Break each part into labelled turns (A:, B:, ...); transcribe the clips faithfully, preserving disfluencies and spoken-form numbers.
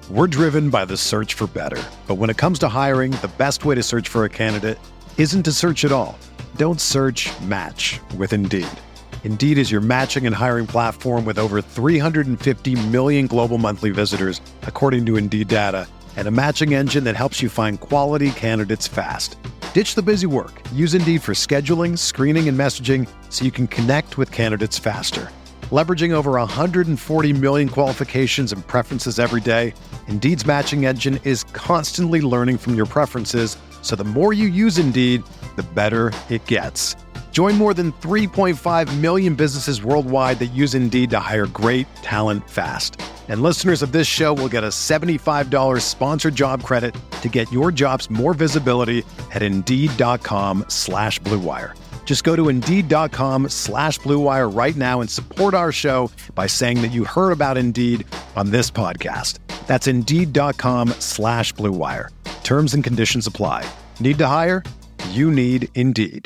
A: We're driven by the search for better. But when it comes to hiring, the best way to search for a candidate isn't to search at all. Don't search, match with Indeed. Indeed is your matching and hiring platform with over three hundred fifty million global monthly visitors, according to Indeed data, and a matching engine that helps you find quality candidates fast. Ditch the busy work. Use Indeed for scheduling, screening, and messaging so you can connect with candidates faster. Leveraging over one hundred forty million qualifications and preferences every day, Indeed's matching engine is constantly learning from your preferences, so the more you use Indeed, the better it gets. Join more than three point five million businesses worldwide that use Indeed to hire great talent fast. And listeners of this show will get a seventy-five dollars sponsored job credit to get your jobs more visibility at Indeed.com slash Blue Wire. Just go to Indeed.com slash Blue Wire right now and support our show by saying that you heard about Indeed on this podcast. That's Indeed.com slash Blue Wire. Terms and conditions apply. Need to hire? You need Indeed.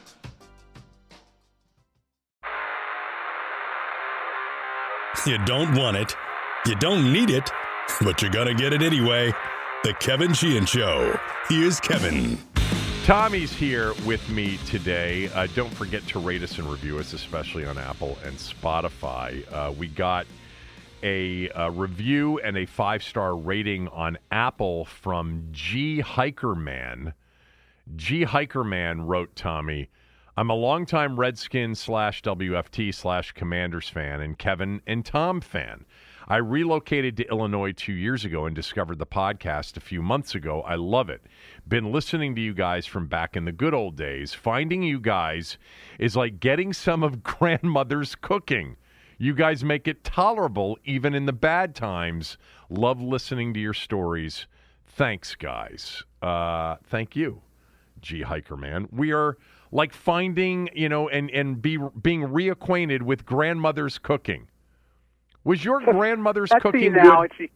B: You don't want it. You don't need it. But you're going to get it anyway. The Kevin Sheehan Show. Here's Kevin.
C: Tommy's here with me today. Uh, don't forget to rate us and review us, especially on Apple and Spotify. Uh, we got a, a review and a five-star rating on Apple from G. Hikerman. G. Hikerman wrote, Tommy, I'm a longtime Redskins slash W F T slash Commanders fan and Kevin and Tom fan. I relocated to Illinois two years ago and discovered the podcast a few months ago. I love it. Been listening to you guys from back in the good old days. Finding you guys is like getting some of grandmother's cooking. You guys make it tolerable even in the bad times. Love listening to your stories. Thanks, guys. Uh, thank you, G. Hikerman. We are like finding, you know, and, and be being reacquainted with grandmother's cooking. Was your grandmother's
D: That's
C: cooking
D: the analogy.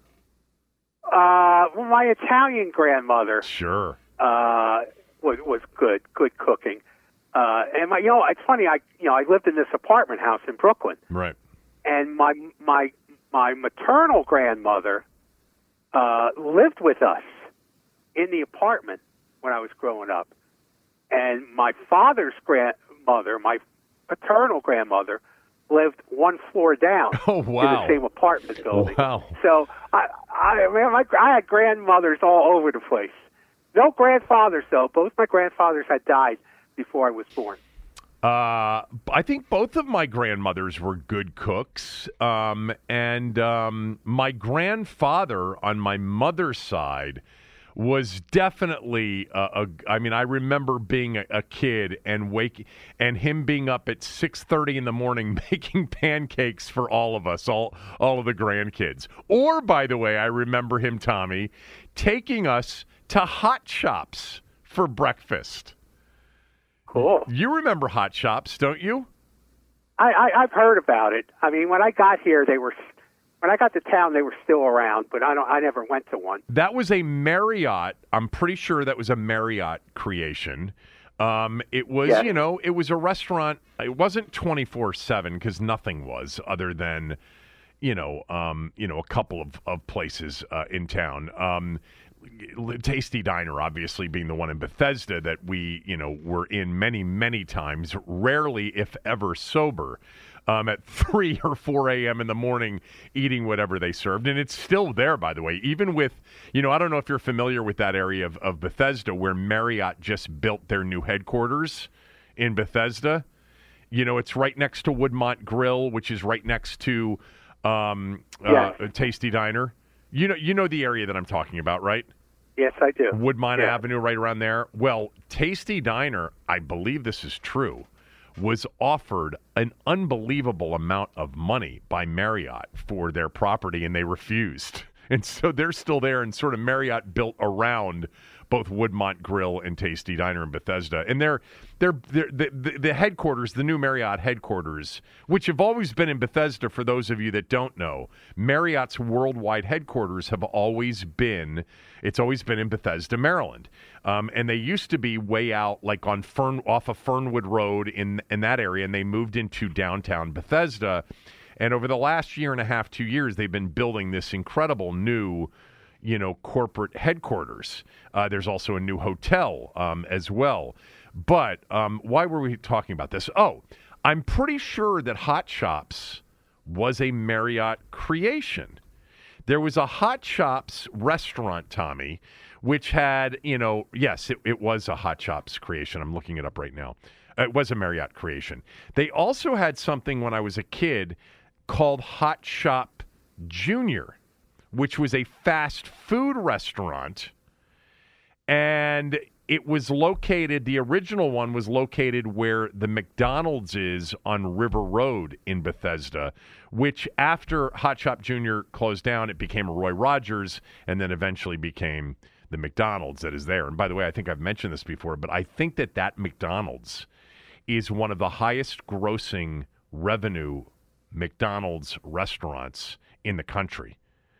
D: Good? Uh, well, my Italian grandmother
C: sure
D: uh, was was good, good cooking. Uh, and my, you know, it's funny. I, you know, I lived in this apartment house in Brooklyn,
C: right?
D: And my my my maternal grandmother uh, lived with us in the apartment when I was growing up, and my father's grandmother, my paternal grandmother, lived one floor down
C: oh, wow.
D: in the same apartment building.
C: Wow.
D: So I, I, man, my, I had grandmothers all over the place. No grandfathers, though. Both my grandfathers had died before I was born.
C: Uh, I think both of my grandmothers were good cooks. Um, and um, my grandfather on my mother's side was definitely a, a I mean, I remember being a, a kid and wake and him being up at six thirty in the morning making pancakes for all of us, all all of the grandkids. Or, by the way, I remember him, Tommy, taking us to Hot Shops for breakfast.
D: Cool.
C: You remember Hot Shops, don't you?
D: I, I I've heard about it. I mean, when I got here, they were. When I got to town, they were still around, but I don't. I never went to one.
C: That was a Marriott. I'm pretty sure that was a Marriott creation. Um, it was,
D: yes.
C: you know, it was a restaurant. It wasn't twenty-four seven because nothing was other than, you know, um, you know, a couple of, of places uh, in town. Um, Tasty Diner, obviously, being the one in Bethesda that we, you know, were in many, many times, rarely, if ever, sober. Um, at three or four a.m. in the morning eating whatever they served. And it's still there, by the way, even with, you know, I don't know if you're familiar with that area of, of Bethesda where Marriott just built their new headquarters in Bethesda. You know, it's right next to Woodmont Grill, which is right next to um,
D: yes.
C: uh, Tasty Diner. You know, you know the area that I'm talking about, right?
D: Yes, I do.
C: Woodmont
D: yeah.
C: Avenue, right around there. Well, Tasty Diner, I believe this is true, was offered an unbelievable amount of money by Marriott for their property, and they refused. And so they're still there, and sort of Marriott built around both Woodmont Grill and Tasty Diner in Bethesda. And they're, they're, they're, the, the, the headquarters, the new Marriott headquarters, which have always been in Bethesda, for those of you that don't know, Marriott's worldwide headquarters have always been, it's always been in Bethesda, Maryland. Um, and they used to be way out, like on Fern, off of Fernwood Road in, in that area, and they moved into downtown Bethesda. And over the last year and a half, two years, they've been building this incredible new, you know, corporate headquarters. Uh, there's also a new hotel um, as well. But um, why were we talking about this? Oh, I'm pretty sure that Hot Shops was a Marriott creation. There was a Hot Shops restaurant, Tommy, which had, you know, yes, it, it was a Hot Shops creation. I'm looking it up right now. It was a Marriott creation. They also had something when I was a kid called Hot Shop Junior, which was a fast food restaurant. And it was located, the original one was located where the McDonald's is on River Road in Bethesda, which after Hot Shop Junior closed down, it became Roy Rogers and then eventually became the McDonald's that is there. And by the way, I think I've mentioned this before, but I think that that McDonald's is one of the highest grossing revenue McDonald's restaurants in the country.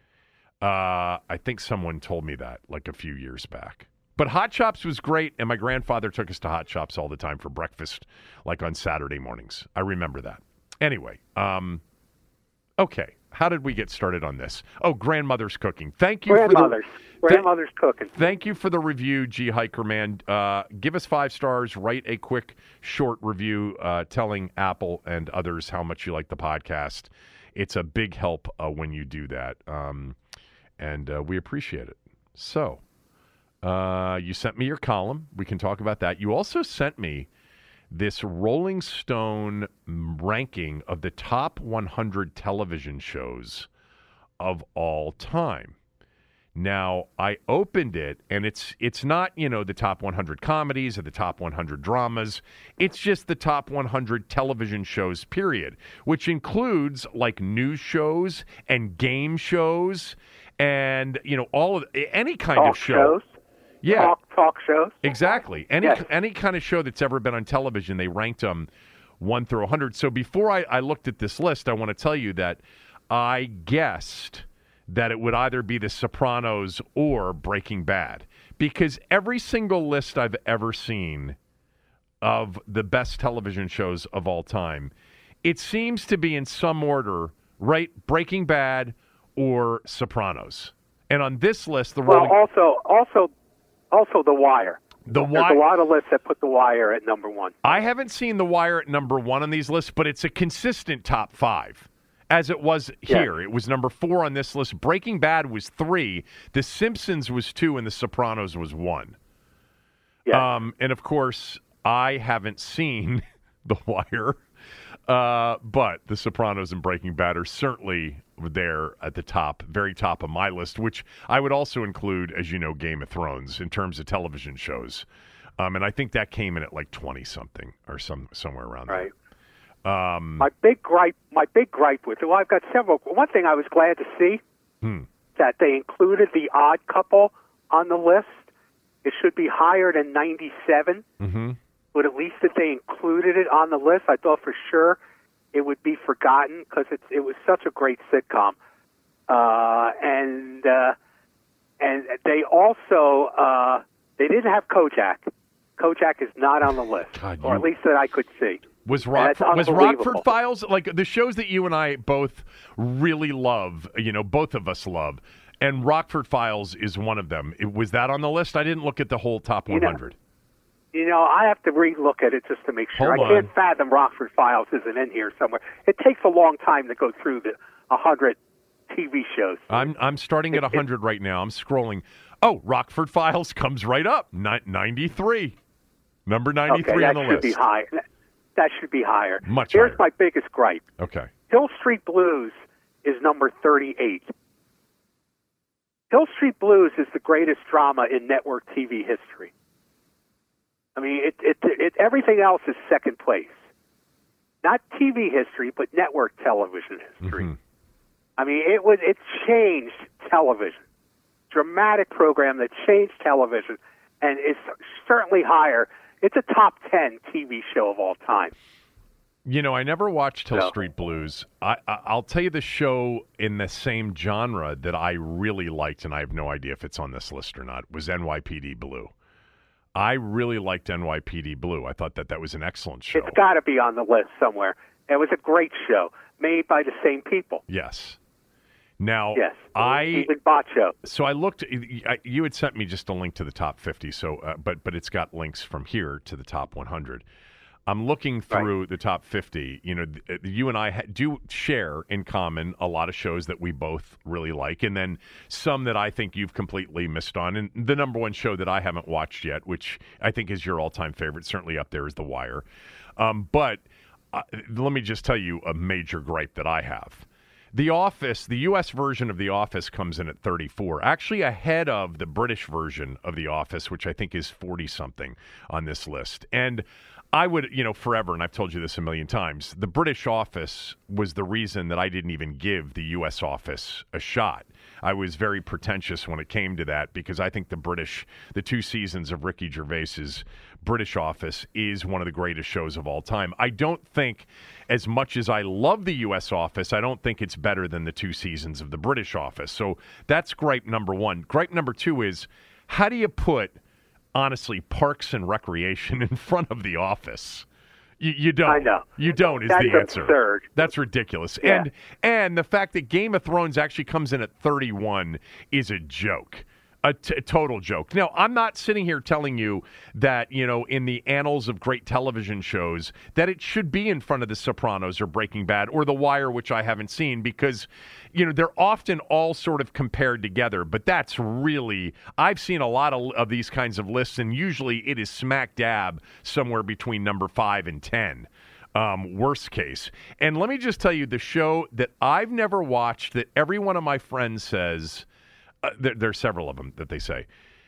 C: Uh, I think someone told me that like a few years back. But Hot Shops was great, and my grandfather took us to Hot Shops all the time for breakfast, like on Saturday mornings. I remember that. Anyway, um, okay, how did we get started on this? Oh, grandmother's cooking. Thank you
D: grandmother's.
C: for the
D: grandmother's th- cooking.
C: Thank you for the review, G. Hiker Man. Uh, give us five stars. Write a quick, short review uh, telling Apple and others how much you like the podcast. It's a big help uh, when you do that, um, and uh, we appreciate it. So, uh, you sent me your column. We can talk about that. You also sent me this Rolling Stone ranking of the top one hundred television shows of all time. Now, I opened it, and it's it's not, you know, the top one hundred comedies or the top one hundred dramas. It's just the top one hundred television shows, period, which includes, like, news shows and game shows and, you know, all of any kind
D: talk
C: of show.
D: Shows.
C: Yeah.
D: Talk, talk shows.
C: Exactly. Any
D: Yes.
C: any kind of show that's ever been on television, they ranked them one through one hundred. So before I, I looked at this list, I want to tell you that I guessed that it would either be The Sopranos or Breaking Bad, because every single list I've ever seen of the best television shows of all time, it seems to be in some order, right? Breaking Bad or Sopranos. And on this list, the
D: Well,
C: Rolling...
D: also, also, also The Wire.
C: The
D: There's
C: Wire.
D: a lot of lists that put The Wire at number one.
C: I haven't seen The Wire at number one on these lists, but it's a consistent top five, as it was here.
D: Yeah.
C: It was number four on this list. Breaking Bad was three. The Simpsons was two, and The Sopranos was one.
D: Yeah.
C: Um, and, of course, I haven't seen The Wire, uh, but The Sopranos and Breaking Bad are certainly there at the top, very top of my list, which I would also include, as you know, Game of Thrones in terms of television shows. Um, and I think that came in at like twenty-something or some somewhere around
D: right.
C: there. Um,
D: my big gripe, my big gripe with it. Well, I've got several. One thing I was glad to see
C: hmm.
D: that they included The Odd Couple on the list. It should be higher than ninety-seven,
C: mm-hmm.
D: but at least that they included it on the list. I thought for sure it would be forgotten because it's it was such a great sitcom, uh, and uh, and they also uh, they didn't have Kojak. Kojak is not on the list,
C: God,
D: or
C: you-
D: at least that I could see.
C: Was
D: And that's
C: Rockford, was
D: unbelievable.
C: Rockford Files, like the shows that you and I both really love, you know, both of us love, and Rockford Files is one of them. It, was that on the list? I didn't look at the whole top
D: You know,
C: one hundred.
D: You know, I have to re-look at it just to make sure.
C: Hold
D: I can't
C: on.
D: fathom Rockford Files isn't in here somewhere. It takes a long time to go through the one hundred T V shows.
C: I'm I'm starting at one hundred right now. I'm scrolling. Oh, Rockford Files comes right up. Ni- ninety-three. Number ninety-three
D: okay,
C: on
D: that
C: the
D: should
C: list.
D: be high. That should be higher.
C: Much
D: Here's
C: higher.
D: my biggest gripe.
C: Okay.
D: Hill Street Blues is number thirty-eight. Hill Street Blues is the greatest drama in network T V history. I mean, it, it, it, everything else is second place. Not T V history, but network television history.
C: Mm-hmm.
D: I mean, it was it changed television. Dramatic program that changed television, and it's certainly higher. It's a top ten T V show of all time.
C: You know, I never watched Hill
D: No.
C: Street Blues. I, I, I'll tell you the show in the same genre that I really liked, and I have no idea if it's on this list or not, was N Y P D Blue. I really liked N Y P D Blue. I thought that that was an excellent show.
D: It's got to be on the list somewhere. It was a great show. made by the same people.
C: Yes. Now,
D: Yes.
C: I
D: Even Baccio.
C: so I looked. You had sent me just a link to the top fifty. So, uh, but but it's got links from here to the top one hundred. I'm looking through right. the top fifty. You know, you and I ha- do share in common a lot of shows that we both really like, and then some that I think you've completely missed on. And the number one show that I haven't watched yet, which I think is your all-time favorite, certainly up there, is The Wire. Um, but uh, let me just tell you a major gripe that I have. The Office, the U S version of The Office comes in at thirty-four, actually ahead of the British version of The Office, which I think is forty-something on this list. And I would, you know, forever, and I've told you this a million times, the British Office was the reason that I didn't even give the U S Office a shot. I was very pretentious when it came to that because I think the British, the two seasons of Ricky Gervais's British Office is one of the greatest shows of all time. I don't think, as much as I love the U S Office, I don't think it's better than the two seasons of the British Office. So that's gripe number one. Gripe number two is, how do you put, honestly, Parks and Recreation in front of The Office? You, you don't.
D: I know.
C: You don't is
D: That's
C: the answer.
D: Absurd.
C: That's ridiculous.
D: Yeah.
C: And and the fact that Game of Thrones actually comes in at thirty-one is a joke. A, t- a total joke. Now, I'm not sitting here telling you that, you know, in the annals of great television shows, that it should be in front of The Sopranos or Breaking Bad or The Wire, which I haven't seen, because, you know, they're often all sort of compared together. But that's really, I've seen a lot of, of these kinds of lists, and usually it is smack dab somewhere between number five and ten. Um, worst case. And let me just tell you, the show that I've never watched that every one of my friends says, Uh, there, there are several of them that they say.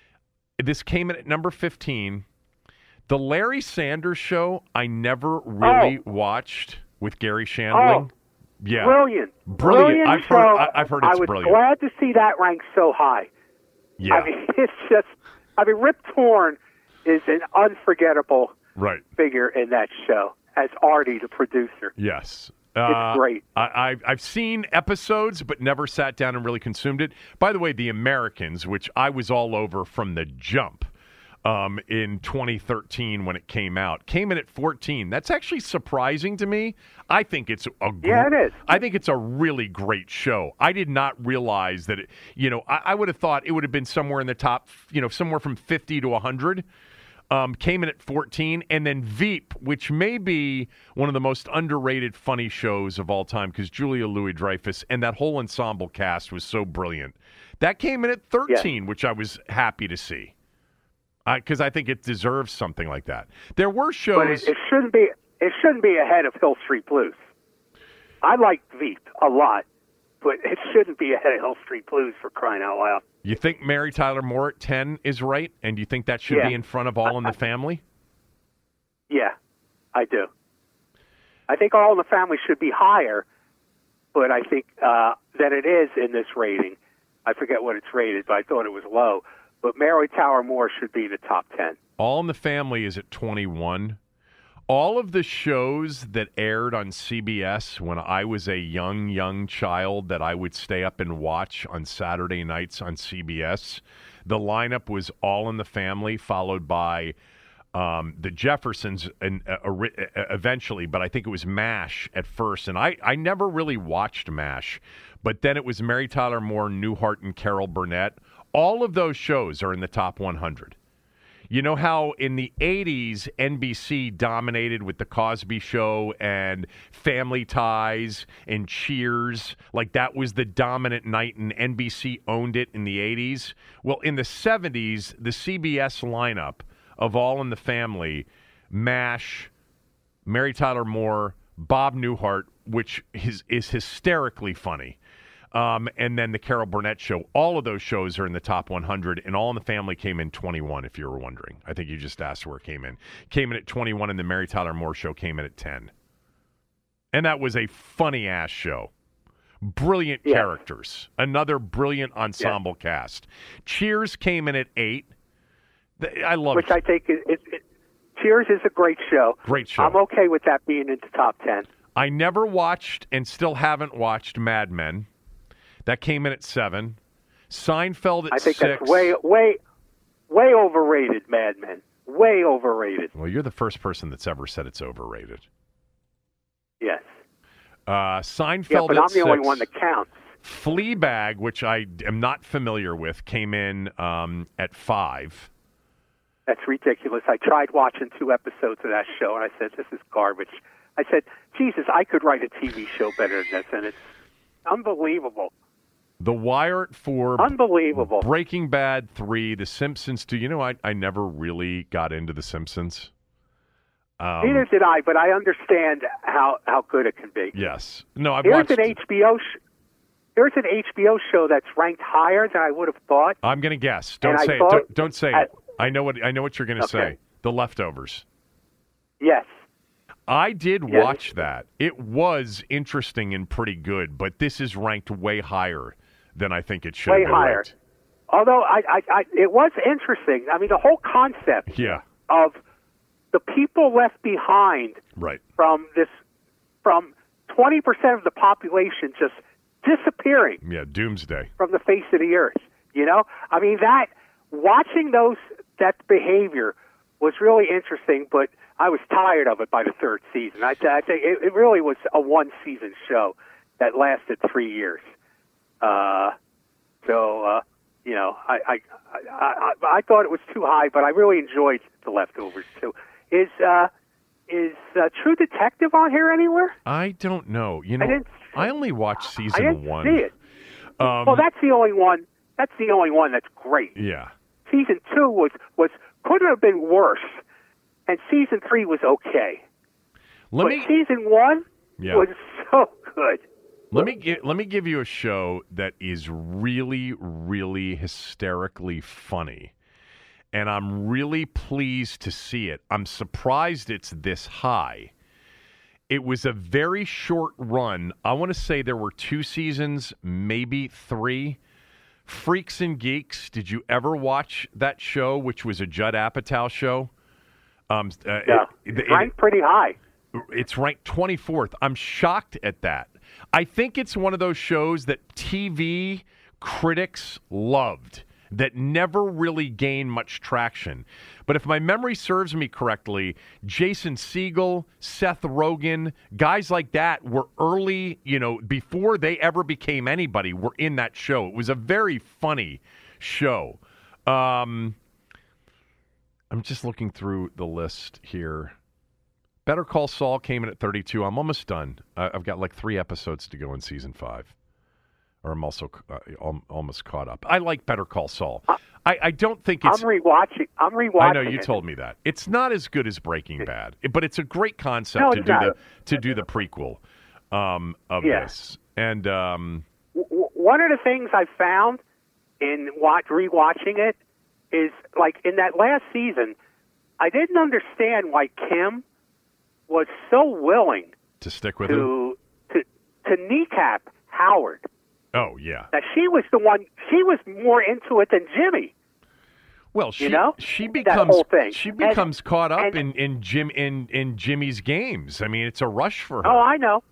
C: This came in at number fifteen. The Larry Sanders Show, I never really
D: oh.
C: watched with Gary Shandling.
D: Oh,
C: yeah.
D: Brilliant.
C: Brilliant.
D: Brilliant
C: I've
D: show.
C: heard, I, I've heard it's
D: I was
C: brilliant.
D: glad to see that ranked so high.
C: Yeah.
D: I mean, it's just, I mean, Rip Torn is an unforgettable
C: right.
D: figure in that show as Artie, the producer.
C: Yes.
D: It's
C: uh,
D: great.
C: I, I've, I've seen episodes, but never sat down and really consumed it. By the way, The Americans, which I was all over from the jump um, in twenty thirteen when it came out, came in at fourteen. That's actually surprising to me. I think it's a gr-
D: yeah, it is.
C: I think it's a really great show. I did not realize that it, you know, I, I would have thought it would have been somewhere in the top, you know, somewhere from fifty to one hundred. Um, came in at fourteen, and then Veep, which may be one of the most underrated funny shows of all time because Julia Louis-Dreyfus and that whole ensemble cast was so brilliant. That came in at thirteen, yeah. which I was happy to see because I, I think it deserves something like that. There were shows,
D: but it, it shouldn't be. It shouldn't be ahead of Hill Street Blues. I like Veep a lot, but it shouldn't be ahead of Hill Street Blues, for crying out loud.
C: You think Mary Tyler Moore at ten is right, and you think that should
D: yeah.
C: be in front of All in the Family?
D: Yeah, I do. I think All in the Family should be higher, but I think uh, that it is in this rating. I forget what it's rated, but I thought it was low. But Mary Tyler Moore should be in the top ten.
C: All in the Family is at twenty-one. All of the shows that aired on C B S when I was a young, young child that I would stay up and watch on Saturday nights on C B S, the lineup was All in the Family, followed by um, the Jeffersons and, uh, uh, eventually, but I think it was MASH at first. And I, I never really watched MASH, but then it was Mary Tyler Moore, Newhart, and Carol Burnett. All of those shows are in the top one hundred. You know how in the eighties, N B C dominated with The Cosby Show and Family Ties and Cheers? Like that was the dominant night and N B C owned it in the eighties. Well, in the seventies, the C B S lineup of All in the Family, MASH, Mary Tyler Moore, Bob Newhart, which is, is hysterically funny. Um, and then the Carol Burnett Show. All of those shows are in the top one hundred, and All in the Family came in twenty-one, if you were wondering. I think you just asked where it came in. Came in at twenty-one, and the Mary Tyler Moore Show came in at ten. And that was a funny-ass show. Brilliant yeah. characters. Another brilliant ensemble yeah. cast. Cheers came in at eight. I love
D: Which
C: it.
D: I think is, it, it, Cheers is a great show.
C: Great show.
D: I'm okay with that being in the top ten.
C: I never watched and still haven't watched Mad Men. That came in at seven. Seinfeld at
D: I think
C: six.
D: that's way, way, way overrated, Mad Men. Way overrated.
C: Well, you're the first person that's ever said it's overrated.
D: Yes.
C: Uh, Seinfeld
D: Yeah, but
C: at
D: I'm the only
C: six.
D: one that counts.
C: Fleabag, which I am not familiar with, came in um, at five.
D: That's ridiculous. I tried watching two episodes of that show, and I said, this is garbage. I said, Jesus, I could write a T V show better than this, and it's unbelievable.
C: The Wire at four.
D: Unbelievable.
C: Breaking Bad three. The Simpsons two. You know, I, I never really got into The Simpsons. Um,
D: Neither did I, but I understand how, how good it can be.
C: Yes. No, I've
D: Here's
C: watched...
D: an H B O sh- Here's an H B O show that's ranked higher than I would have thought.
C: I'm going to guess. Don't
D: And I
C: say it.
D: thought-
C: Don't, don't say
D: at-
C: it. I know what I know what you're going to
D: Okay.
C: say. The Leftovers.
D: Yes.
C: I did
D: Yes.
C: watch that. It was interesting and pretty good, but this is ranked way higher than I think it should
D: Way
C: have been
D: higher.
C: ranked.
D: Although I, I, I, it was interesting. I mean, the whole concept
C: Yeah,
D: of the people left behind
C: right.
D: from this, from twenty percent of the population just disappearing
C: Yeah, Doomsday.
D: from the face of the earth. You know, I mean, that watching those that behavior was really interesting, but I was tired of it by the third season. I, I think it, it really was a one-season show that lasted three years. Uh, so, uh, you know, I I, I I I thought it was too high, but I really enjoyed The Leftovers too. Is uh, is uh, True Detective on here anywhere?
C: I don't know. You know,
D: I didn't-
C: I only watched
D: I
C: season
D: didn't
C: one.
D: see it.
C: Um,
D: Well, that's the only one. That's the only one that's great.
C: yeah.
D: Season two was was couldn't have been worse, and season three was okay.
C: Let
D: but
C: me
D: season one
C: Yeah.
D: was so good.
C: let me gi- let me give you a show that is really, really hysterically funny, and I'm really pleased to see it. I'm surprised it's this high. It was a very short run. I want to say there were two seasons, maybe three. Freaks and Geeks. Did you ever watch that show, which was a Judd Apatow show? Um, uh,
D: Yeah,
C: it-
D: it's
C: it-
D: ranked pretty high.
C: it's ranked twenty-fourth. I'm shocked at that. I think it's one of those shows that T V critics loved that never really gained much traction. But if my memory serves me correctly, Jason Segel, Seth Rogen, guys like that were early, you know, before they ever became anybody, were in that show. It was a very funny show. Um, I'm just looking through the list here. Better Call Saul came in at thirty-two. I'm almost done. Uh, I've got like three episodes to go in season five. Or I'm also uh, al- almost caught up. I like Better Call Saul. I, I don't think it's...
D: I'm rewatching. I'm rewatching.
C: I know, you
D: it.
C: told me that. It's not as good as Breaking Bad, but it's a great concept
D: No,
C: to
D: it's
C: do
D: not.
C: the to do the prequel um, of
D: Yeah.
C: this. And um,
D: W- w- one of the things I found in watch rewatching it is like in that last season, I didn't understand why Kim was so willing
C: to stick with him.
D: to to to kneecap Howard.
C: Oh, yeah.
D: That she was the one. She was more into it than Jimmy.
C: Well, she
D: You know?
C: she
D: That
C: becomes
D: whole thing.
C: she
D: And-
C: becomes caught up
D: and-
C: in in Jim in in Jimmy's games. I mean, it's a rush for her.
D: Oh, I know,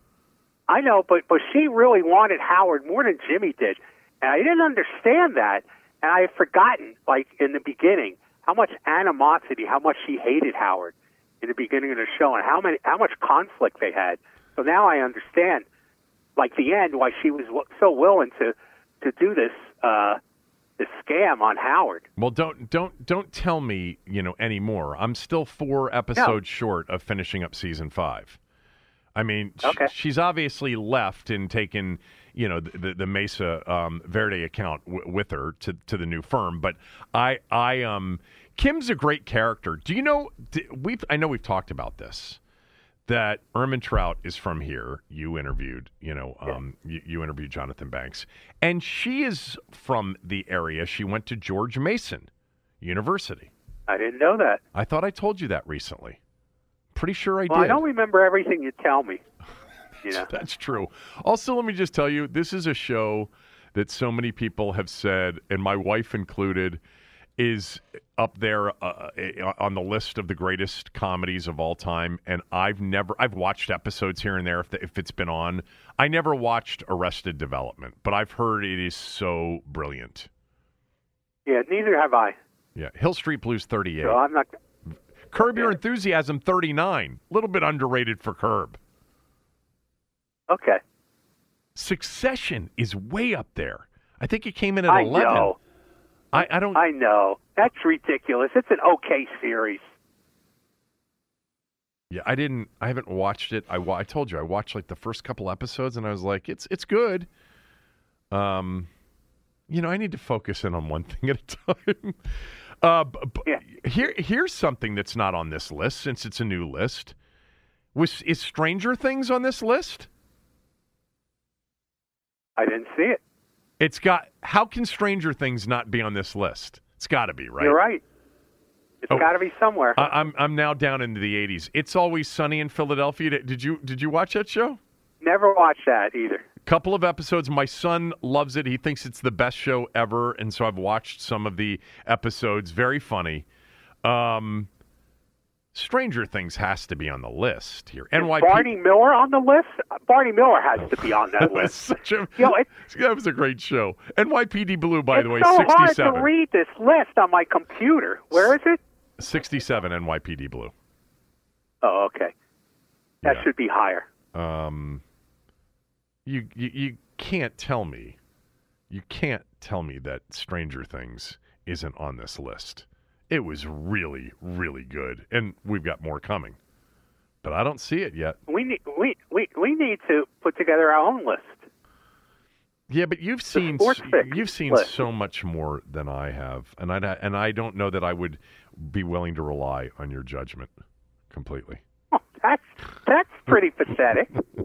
D: I know, but but she really wanted Howard more than Jimmy did, and I didn't understand that, and I had forgotten, like in the beginning, how much animosity, how much she hated Howard in the beginning of the show, and how many how much conflict they had. So now I understand, like the end, why she was w- so willing to to do this uh, this scam on Howard.
C: Well, don't don't don't tell me, you know, anymore. I'm still four episodes short of finishing up season five. I mean, sh-
D: Okay.
C: she's obviously left and taken, you know, the the, the Mesa um, Verde account w- with her to to the new firm. But I I um Kim's a great character. Do you know? We I know we've talked about this. That Ermin Trout is from here. You interviewed, you know, um, you, you interviewed Jonathan Banks, and she is from the area. She went to George Mason University.
D: I didn't know that.
C: I thought I told you that recently. Pretty sure I
D: Well,
C: did.
D: I don't remember everything you tell me. You know.
C: That's true. Also, let me just tell you, this is a show that so many people have said, and my wife included, is up there uh, on the list of the greatest comedies of all time. And I've never, I've watched episodes here and there if, the, if it's been on. I never watched Arrested Development, but I've heard it is so brilliant.
D: Yeah, neither have I.
C: Yeah, Hill Street Blues thirty-eight.
D: So I'm not.
C: Curb Your Enthusiasm thirty-nine. A little bit underrated for Curb.
D: Okay.
C: Succession is way up there. I think it came in at
D: I
C: eleven.
D: know.
C: I, I don't.
D: I know. That's ridiculous. It's an okay series.
C: Yeah, I didn't. I haven't watched it. I, wa- I told you I watched like the first couple episodes, and I was like, it's it's good. Um, you know, I need to focus in on one thing at a time. uh, b- b-
D: Yeah.
C: Here, here's something that's not on this list since it's a new list. Was is Stranger Things on this list?
D: I didn't see it.
C: It's got. How can Stranger Things not be on this list? It's got to be, right?
D: You're right. It's
C: Oh.
D: got to be somewhere.
C: I, I'm I'm now down into the eighties. It's Always Sunny in Philadelphia. Did did you did you watch that show?
D: Never watched that either.
C: Couple of episodes. My son loves it. He thinks it's the best show ever, and so I've watched some of the episodes. Very funny. Um, Stranger Things has to be on the list here. N Y P D.
D: Barney Miller on the list? Barney Miller has to be on that list.
C: Such a,
D: You know, it-
C: that was a great show. N Y P D Blue, by
D: it's
C: the way,
D: so hard
C: sixty-seven.
D: to read this list on my computer. Where is it?
C: sixty-seven N Y P D Blue.
D: Oh, okay. That
C: Yeah.
D: should be higher.
C: Um, you, you you can't tell me, you can't tell me that Stranger Things isn't on this list. It was really, really good, and we've got more coming, but I don't see it yet.
D: We need we, we, we need to put together our own list.
C: Yeah, but you've seen
D: sports pick
C: you've seen
D: list.
C: so much more than I have, and I and I don't know that I would be willing to rely on your judgment completely.
D: Oh, that's that's pretty pathetic.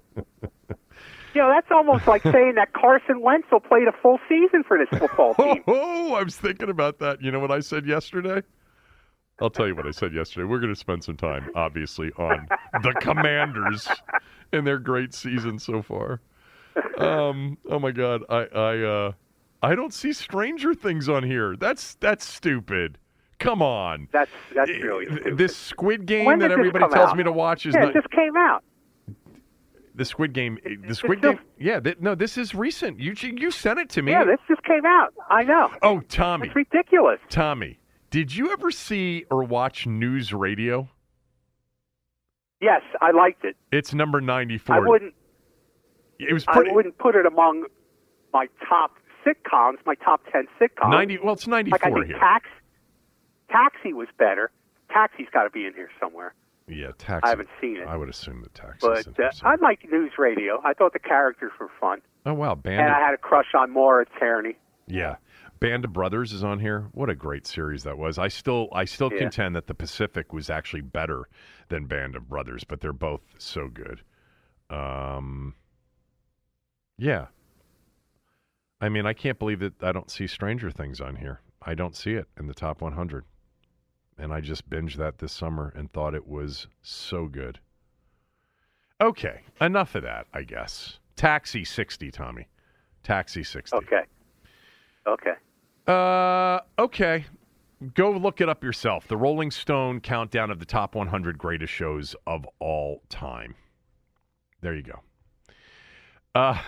D: You know, that's almost like saying that Carson Wentz will play the full season for this football team.
C: Oh, I was thinking about that. You know what I said yesterday? I'll tell you what I said yesterday. We're going to spend some time, obviously, on the Commanders and their great season so far. Um, oh my God, I I uh, I don't see Stranger Things on here. That's that's stupid. Come on.
D: That's that's really stupid.
C: This Squid Game
D: When
C: that
D: did this
C: everybody
D: come
C: tells
D: out?
C: me to watch is
D: yeah,
C: not.
D: it just came out.
C: The Squid Game. The
D: it's
C: Squid
D: still-
C: Game. Yeah. Th- no, this is recent. You you sent it to me.
D: Yeah, this just came out. I know.
C: Oh, Tommy.
D: It's ridiculous.
C: Tommy, did you ever see or watch News Radio?
D: Yes, I liked it.
C: It's number ninety-four.
D: I wouldn't.
C: It was pretty.
D: I wouldn't put it among my top sitcoms, my top ten sitcoms.
C: ninety. Well, it's
D: Like I
C: ninety-four
D: think
C: here.
D: Tax, Taxi was better. Taxi's got to be in here somewhere.
C: Yeah, Taxi.
D: I haven't seen it.
C: I would assume the Taxi.
D: But uh, I liked News Radio. I thought the characters were fun.
C: oh wow, Band.
D: And
C: of,
D: I had a crush on Maura Tierney.
C: yeah, Band of Brothers is on here. What a great series that was. I still, I still
D: Yeah.
C: contend that the Pacific was actually better than Band of Brothers, but they're both so good. Um, yeah. I mean, I can't believe that I don't see Stranger Things on here. I don't see it in the top one hundred. And I just binged that this summer and thought it was so good. Okay, enough of that, I guess. Taxi sixty, Tommy. Taxi sixty.
D: Okay. Okay.
C: Uh, okay. Go look it up yourself. The Rolling Stone countdown of the top one hundred greatest shows of all time. There you go. Uh,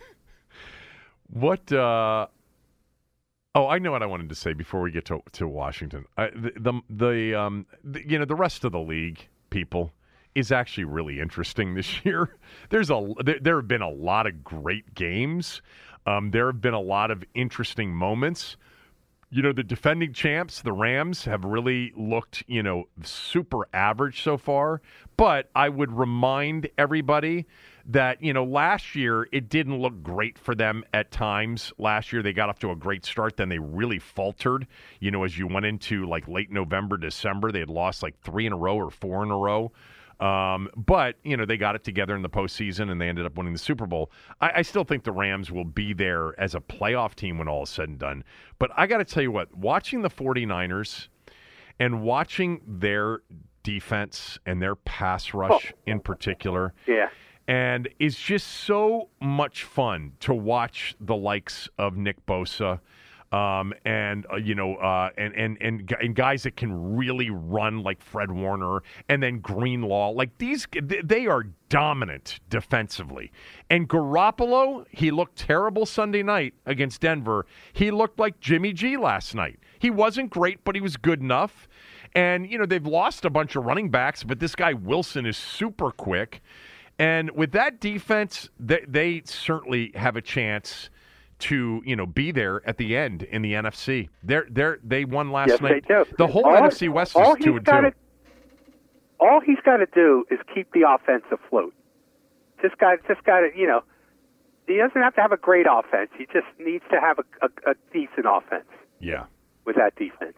C: what, uh, oh, I know what I wanted to say before we get to, to Washington. I, the, the, the, um, the, you know, the rest of the league, people, is actually really interesting this year. There's a, there, there have been a lot of great games. Um, there have been a lot of interesting moments. You know, the defending champs, the Rams, have really looked, you know, super average so far. But I would remind everybody that, you know, last year it didn't look great for them at times. Last year they got off to a great start, then they really faltered. You know, as you went into like late November, December, they had lost like three in a row or four in a row. Um, but, you know, they got it together in the postseason and they ended up winning the Super Bowl. I, I still think the Rams will be there as a playoff team when all is said and done. But I got to tell you what, watching the 49ers and watching their defense and their pass rush in particular,
D: Yeah.
C: and it's just so much fun to watch the likes of Nick Bosa. Um, and, uh, you know, uh, and, and, and, and guys that can really run like Fred Warner and then Greenlaw. Like these, they are dominant defensively. And Garoppolo, he looked terrible Sunday night against Denver. He looked like Jimmy G last night. He wasn't great, but he was good enough. And, you know, they've lost a bunch of running backs, but this guy Wilson is super quick. And with that defense, they, they certainly have a chance to, you know, be there at the end in the N F C. They're, they're, they won last
D: yes,
C: night.
D: They do.
C: The whole
D: all,
C: N F C West is two and two.
D: All he's got to do is keep the offense afloat. Just got, just got to, you know, he doesn't have to have a great offense. He just needs to have a, a, a decent offense.
C: Yeah.
D: With that defense.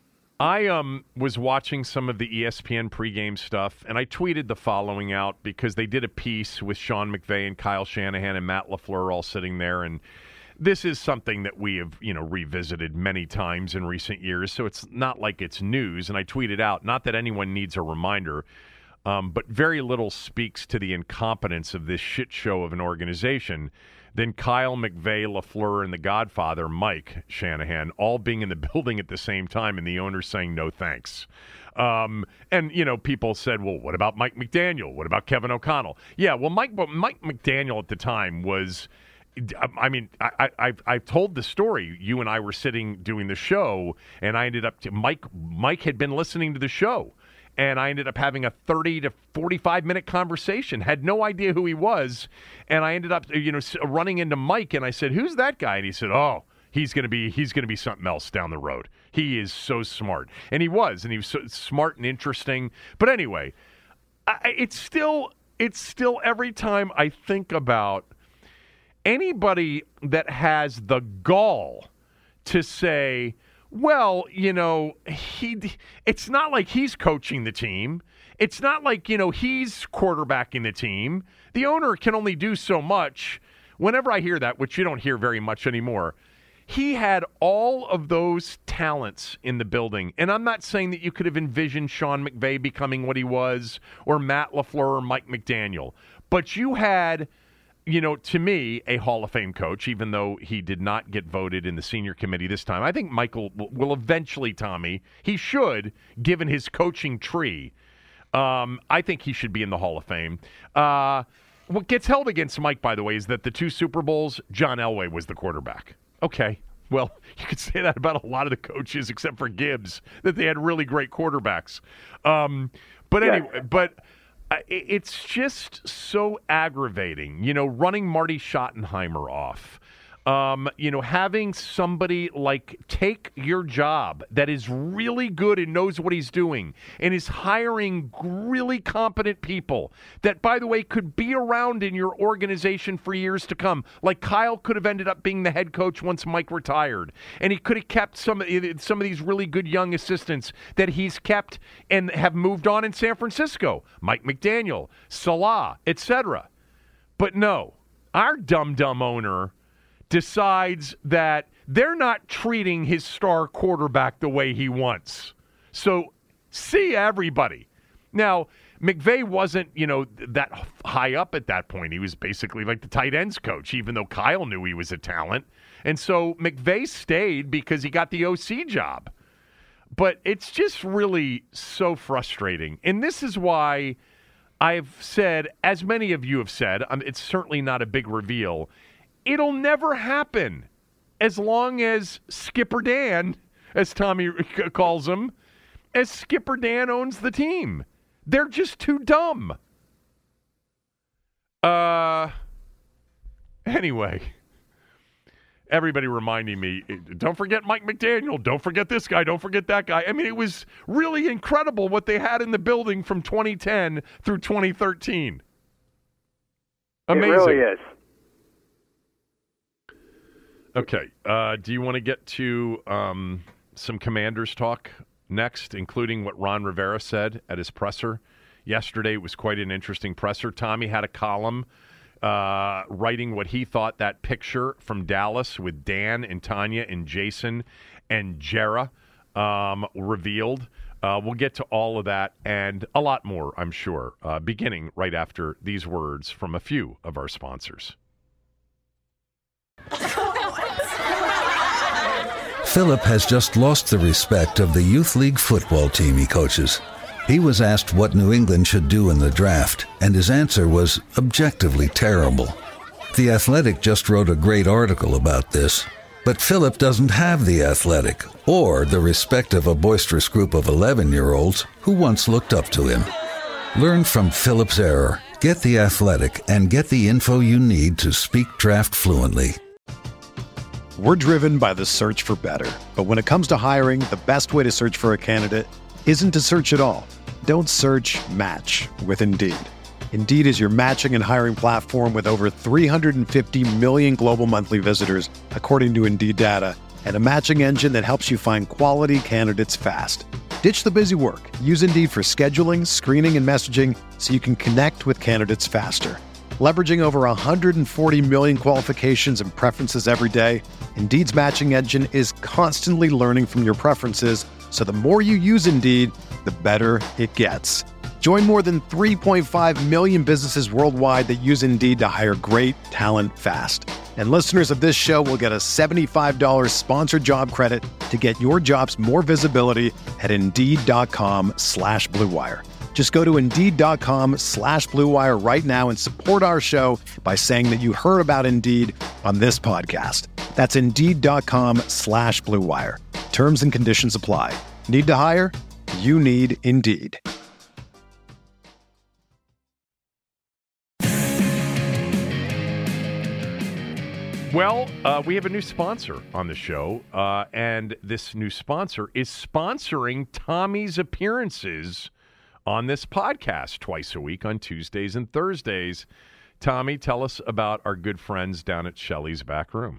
C: I um was watching some of the E S P N pregame stuff, and I tweeted the following out because they did a piece with Sean McVay and Kyle Shanahan and Matt LaFleur all sitting there, and this is something that we have, you know, revisited many times in recent years, so it's not like it's news. And I tweeted out, not that anyone needs a reminder, um, but very little speaks to the incompetence of this shit show of an organization than Kyle McVay, LaFleur, and the Godfather, Mike Shanahan, all being in the building at the same time and the owner saying no thanks. Um, and, you know, people said, well, what about Mike McDaniel? What about Kevin O'Connell? Yeah, well, Mike Mike McDaniel at the time was, I mean, I, I, I've told the story. You and I were sitting doing the show, and I ended up, to, Mike, Mike had been listening to the show. And I ended up having a thirty to forty-five minute conversation, had no idea who he was. And I ended up, you know, running into Mike, and I said, who's that guy? And he said, oh, he's going to be he's going to be something else down the road. He is so smart. And he was, and he was so smart and interesting. But anyway, I, it's still, it's still every time I think about anybody that has the gall to say, well, you know, he. It's not like he's coaching the team. It's not like, you know, he's quarterbacking the team. The owner can only do so much. Whenever I hear that, which you don't hear very much anymore, he had all of those talents in the building. And I'm not saying that you could have envisioned Sean McVay becoming what he was, or Matt LaFleur or Mike McDaniel. But you had, you know, to me, a Hall of Fame coach, even though he did not get voted in the senior committee this time. I think Michael will, will eventually, Tommy, he should, given his coaching tree. Um, I think he should be in the Hall of Fame. Uh, what gets held against Mike, by the way, is that the two Super Bowls, John Elway was the quarterback. Okay, well, you could say that about a lot of the coaches, except for Gibbs, that they had really great quarterbacks. Um, but anyway, yeah. but... It's just so aggravating, you know, running Marty Schottenheimer off. Um, you know, having somebody like take your job that is really good and knows what he's doing and is hiring really competent people that, by the way, could be around in your organization for years to come. Like Kyle could have ended up being the head coach once Mike retired, and he could have kept some of some of these really good young assistants that he's kept and have moved on in San Francisco. Mike McDaniel, Salah, et cetera. But no, our dumb dumb owner decides that they're not treating his star quarterback the way he wants. So, see everybody. Now, McVay wasn't, you know, that high up at that point. He was basically like the tight ends coach, even though Kyle knew he was a talent. And so McVay stayed because he got the O C job. But it's just really so frustrating. And this is why I've said, as many of you have said, um, it's certainly not a big reveal, it'll never happen as long as Skipper Dan, as Tommy calls him, as Skipper Dan owns the team. They're just too dumb. Uh, anyway, everybody reminding me, don't forget Mike McDaniel, don't forget this guy, don't forget that guy. I mean, it was really incredible what they had in the building from twenty ten through twenty thirteen. Amazing.
D: It really is.
C: Okay. Uh, do you want to get to um, some Commanders talk next, including what Ron Rivera said at his presser yesterday? It was quite an interesting presser. Tommy had a column uh, writing what he thought that picture from Dallas with Dan and Tanya and Jason and Jera um, revealed. Uh, we'll get to all of that and a lot more, I'm sure, uh, beginning right after these words from a few of our sponsors.
E: Philip has just lost the respect of the youth league football team he coaches. He was asked what New England should do in the draft, and his answer was objectively terrible. The Athletic just wrote a great article about this, but Philip doesn't have the Athletic or the respect of a boisterous group of eleven-year-olds who once looked up to him. Learn from Philip's error. Get The Athletic and get the info you need to speak draft fluently.
A: We're driven by the search for better. But when it comes to hiring, the best way to search for a candidate isn't to search at all. Don't search, match with Indeed. Indeed is your matching and hiring platform with over three hundred fifty million global monthly visitors, according to Indeed data, and a matching engine that helps you find quality candidates fast. Ditch the busy work. Use Indeed for scheduling, screening, and messaging so you can connect with candidates faster. Leveraging over one hundred forty million qualifications and preferences every day, Indeed's matching engine is constantly learning from your preferences, so the more you use Indeed, the better it gets. Join more than three point five million businesses worldwide that use Indeed to hire great talent fast. And listeners of this show will get a seventy-five dollars sponsored job credit to get your jobs more visibility at Indeed.com slash Blue Wire. Just go to Indeed.com slash Blue Wire right now and support our show by saying that you heard about Indeed on this podcast. That's Indeed.com slash Blue Wire. Terms and conditions apply. Need to hire? You need Indeed.
C: Well, uh, we have a new sponsor on the show, uh, and this new sponsor is sponsoring Tommy's appearances on this podcast twice a week on Tuesdays and Thursdays. Tommy, tell us about our good friends down at Shelley's Back Room.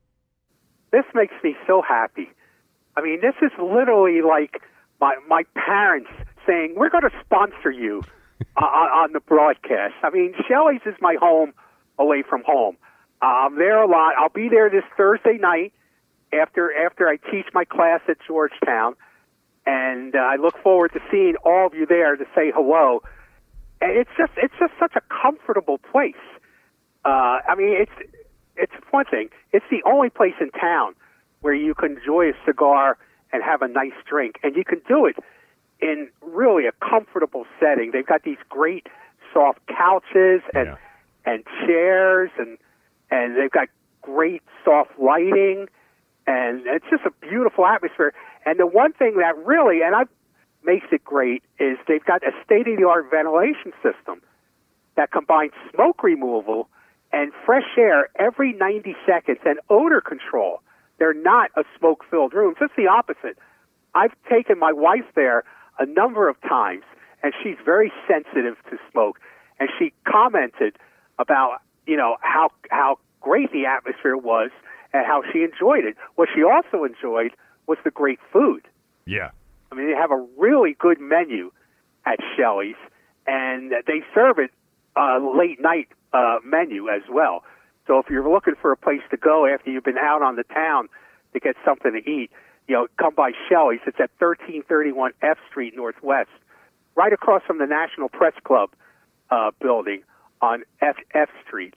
D: This makes me so happy. I mean, this is literally like my my parents saying, we're going to sponsor you uh, on the broadcast. I mean, Shelley's is my home away from home. Uh, I'm there a lot. I'll be there this Thursday night after after I teach my class at Georgetown, and uh, I look forward to seeing all of you there to say hello. And it's just it's just such a comfortable place. Uh, I mean, it's it's one thing. It's the only place in town where you can enjoy a cigar and have a nice drink, and you can do it in really a comfortable setting. They've got these great soft couches and
C: Yeah.
D: and chairs and. And they've got great soft lighting, and it's just a beautiful atmosphere. And the one thing that really, and I makes it great, is they've got a state-of-the-art ventilation system that combines smoke removal and fresh air every ninety seconds and odor control. They're not a smoke-filled room, just the opposite. I've taken my wife there a number of times, and she's very sensitive to smoke. And she commented about you know, how how great the atmosphere was and how she enjoyed it. What she also enjoyed was the great food.
C: Yeah.
D: I mean, they have a really good menu at Shelley's, and they serve it uh, late night uh, menu as well. So if you're looking for a place to go after you've been out on the town to get something to eat, you know, come by Shelley's. It's at thirteen thirty-one F Street Northwest, right across from the National Press Club uh, building on F, F Street.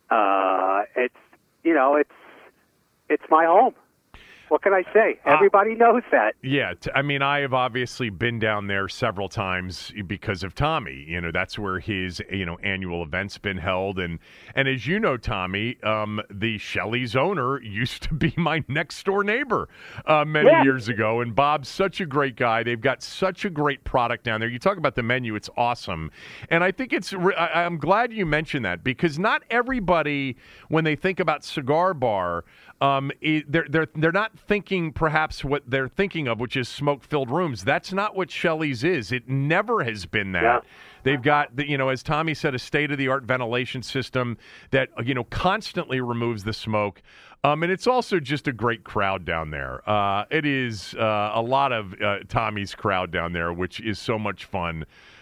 D: Uh, it's, you know, it's, it's my home. What can I say? Everybody uh, knows that.
C: Yeah. T- I mean, I have obviously been down there several times because of Tommy. You know, that's where his, you know, annual event's been held. And, and as you know, Tommy, um, the Shelley's owner used to be my next door neighbor uh, many yeah. years ago. And Bob's such a great guy. They've got such a great product down there. You talk about the menu. It's awesome. And I think it's, re- I- I'm glad you mentioned that because not everybody, when they think about cigar bar, um, it, they're, they're, they're not thinking perhaps what they're thinking of, which is smoke-filled rooms. That's not what Shelley's is. It never has been that. Yeah. They've got, the, you know, as Tommy said, a state-of-the-art ventilation system that, you know, constantly removes the smoke. Um, and it's also just a great crowd down there. Uh, it is uh, a lot of uh, Tommy's crowd down there, which is so much fun.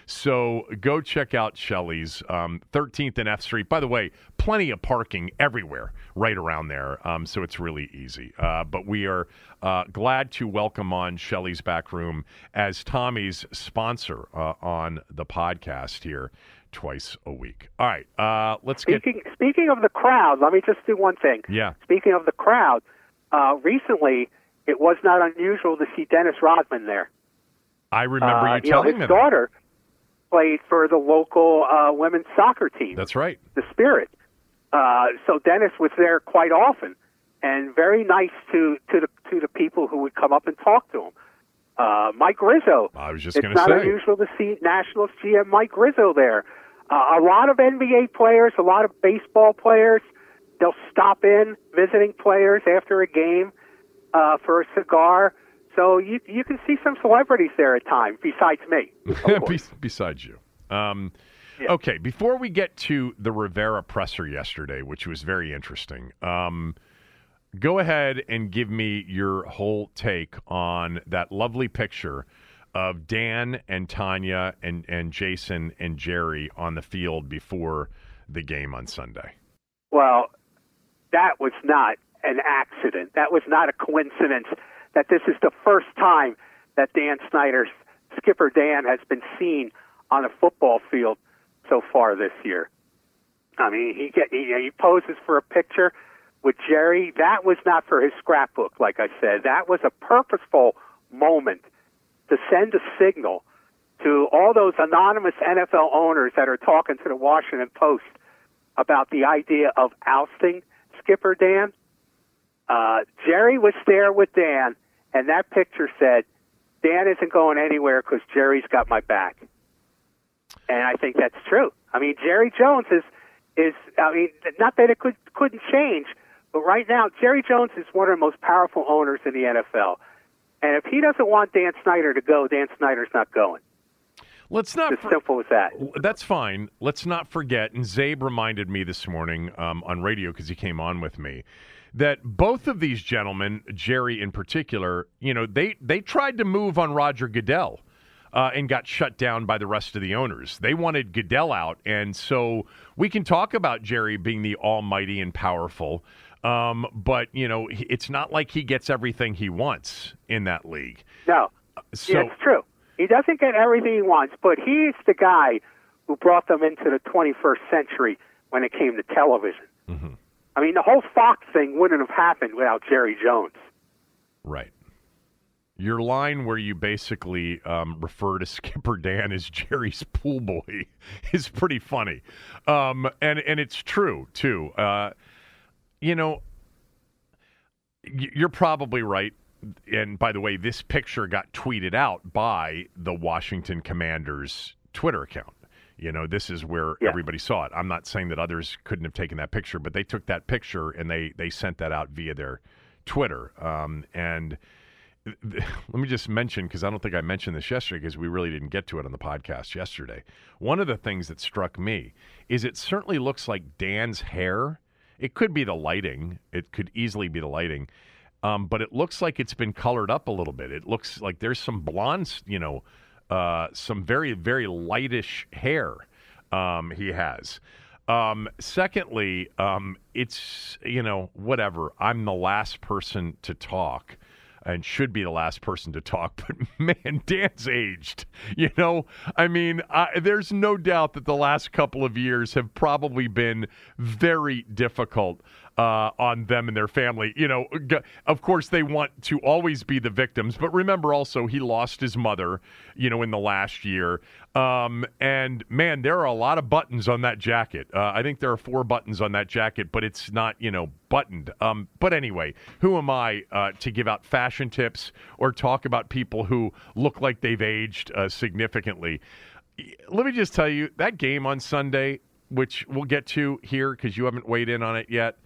C: So go check out Shelley's, um, thirteenth and F Street. By the way, plenty of parking everywhere right around there, um, so it's really easy. Uh, but we are uh, glad to welcome on Shelley's Back Room as Tommy's sponsor uh, on the podcast here twice a week. All right, uh, let's
D: speaking,
C: get...
D: Speaking of the crowd, let me just do one thing.
C: Yeah.
D: Speaking of the crowd, uh, recently it was not unusual to see Dennis Rodman there.
C: I remember
D: uh,
C: you telling
D: you know,
C: me
D: his
C: that.
D: daughter played for the local uh, women's soccer team.
C: That's right.
D: The Spirit. Uh, so Dennis was there quite often, and very nice to, to the to the people who would come up and talk to him. Uh, Mike Rizzo.
C: I was just
D: It's
C: going to
D: not
C: say.
D: unusual to see Nationals G M Mike Rizzo there. Uh, a lot of N B A players, a lot of baseball players, they'll stop in visiting players after a game uh, for a cigar. So you you can see some celebrities there at times, besides me.
C: Besides you. Um,
D: yeah.
C: Okay, before we get to the Rivera presser yesterday, which was very interesting, um, go ahead and give me your whole take on that lovely picture of Dan and Tanya and, and Jason and Jerry on the field before the game on Sunday.
D: Well, that was not an accident. That was not a coincidence that this is the first time that Dan Snyder, Skipper Dan, has been seen on a football field so far this year. I mean, he get he, he poses for a picture with Jerry. That was not for his scrapbook, like I said. That was a purposeful moment to send a signal to all those anonymous N F L owners that are talking to the Washington Post about the idea of ousting Skipper Dan. Uh, Jerry was there with Dan, and that picture said, Dan isn't going anywhere because Jerry's got my back. And I think that's true. I mean, Jerry Jones is, is I mean, not that it could, couldn't change, but right now, Jerry Jones is one of the most powerful owners in the N F L. And if he doesn't want Dan Snyder to go, Dan Snyder's not going.
C: Let's not.
D: It's as simple as that.
C: That's fine. Let's not forget, and Zabe reminded me this morning um, on radio because he came on with me, that both of these gentlemen, Jerry in particular, you know, they, they tried to move on Roger Goodell uh, and got shut down by the rest of the owners. They wanted Goodell out, and so we can talk about Jerry being the almighty and powerful, um, but, you know, it's not like he gets everything he wants in that league.
D: No,
C: so,
D: yeah, it's true. He doesn't get everything he wants, but he's the guy who brought them into the twenty-first century when it came to television.
C: Mm-hmm.
D: I mean, the whole Fox thing wouldn't have happened without Jerry Jones.
C: Right. Your line where you basically um, refer to Skipper Dan as Jerry's pool boy is pretty funny. Um, and, and it's true, too. Uh, you know, you're probably right. And by the way, this picture got tweeted out by the Washington Commanders Twitter account. You know, this is where
D: yeah.
C: everybody saw it. I'm not saying that others couldn't have taken that picture, but they took that picture and they, they sent that out via their Twitter. Um, and th- let me just mention, because I don't think I mentioned this yesterday because we really didn't get to it on the podcast yesterday. One of the things that struck me is it certainly looks like Dan's hair. It could be the lighting. It could easily be the lighting. Um, but it looks like it's been colored up a little bit. It looks like there's some blondes, you know, uh, some very, very lightish hair um, he has. Um, secondly, um, it's, you know, whatever. I'm the last person to talk and should be the last person to talk. But, man, Dan's aged. You know, I mean, I, there's no doubt that the last couple of years have probably been very difficult Uh, on them and their family. You know, g- of course, they want to always be the victims, but remember also he lost his mother, you know, in the last year. Um, and, man, there are a lot of buttons on that jacket. Uh, I think there are four buttons on that jacket, but it's not, you know, buttoned. Um, but anyway, who am I uh, to give out fashion tips or talk about people who look like they've aged uh, significantly? Let me just tell you, that game on Sunday, which we'll get to here because you haven't weighed in on it yet,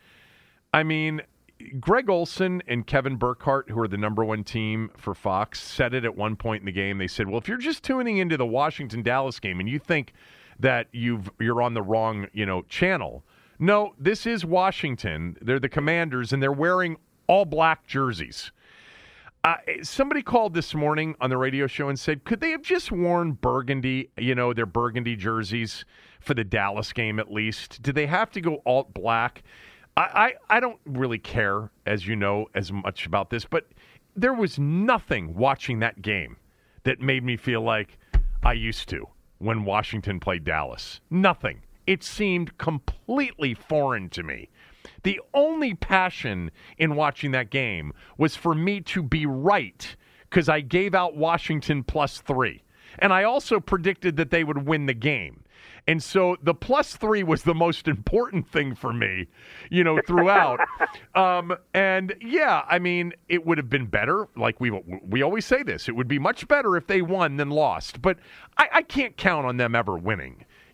C: I mean, Greg Olson and Kevin Burkhardt, who are the number one team for Fox, said it at one point in the game. They said, well, if you're just tuning into the Washington-Dallas game and you think that you've, you're on the wrong, you know, channel, no, this is Washington. They're the Commanders, and they're wearing all black jerseys. Uh, somebody called this morning on the radio show and said, could they have just worn burgundy, you know, their burgundy jerseys for the Dallas game at least? Did they have to go alt black? I, I don't really care, as you know, as much about this, but there was nothing watching that game that made me feel like I used to when Washington played Dallas. Nothing. It seemed completely foreign to me. The only passion in watching that game was for me to be right because I gave out Washington plus three. And I also predicted that they would win the game. And so the plus three was the most important thing for me, you know, throughout. um, and, yeah, I mean, it would have been better. Like we we always say this. It would be much better if they won than lost. But I, I can't count on them ever winning.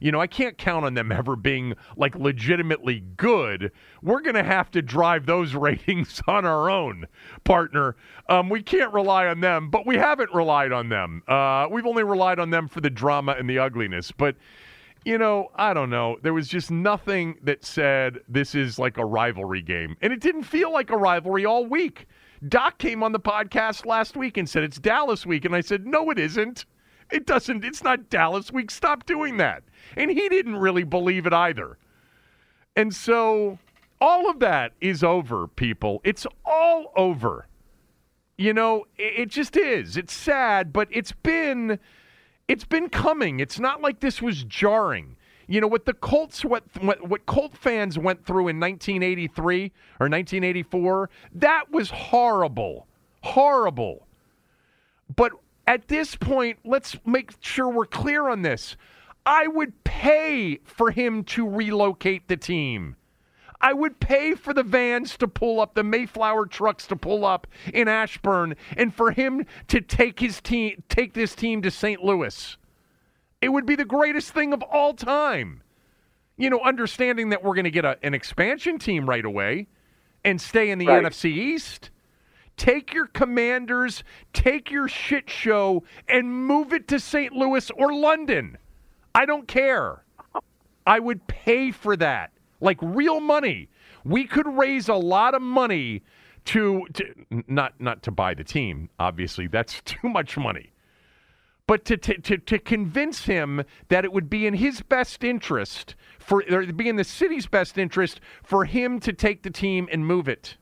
C: You know, I can't count on them ever being, like, legitimately good. We're going to have to drive those ratings on our own, partner. Um, we can't rely on them, but we haven't relied on them. Uh, we've only relied on them for the drama and the ugliness. But, you know, I don't know. There was just nothing that said this is like a rivalry game. And it didn't feel like a rivalry all week. Doc came on the podcast last week and said, it's Dallas week. And I said, no, it isn't. It doesn't. It's not Dallas week. Stop doing that. And he didn't really believe it either. And so all of that is over, people. It's all over. You know, it just is. It's sad, but it's been, it's been coming. It's not like this was jarring. You know, what the Colts, what, what what Colt fans went through in nineteen eighty-three or nineteen eighty-four, that was horrible. Horrible. But at this point, let's make sure we're clear on this. I would pay for him to relocate the team. I would pay for the vans to pull up, the Mayflower trucks to pull up in Ashburn, and for him to take his team, take this team to Saint Louis. It would be the greatest thing of all time. You know, understanding that we're going to get a, an expansion team right away and stay in the right. N F C East. Take your Commanders, take your shit show, and move it to Saint Louis or London. I don't care. I would pay for that. Like real money. We could raise a lot of money to, to not not to buy the team. Obviously, that's too much money. But to, to to to convince him that it would be in his best interest, for or be in the city's best interest, for him to take the team and move it.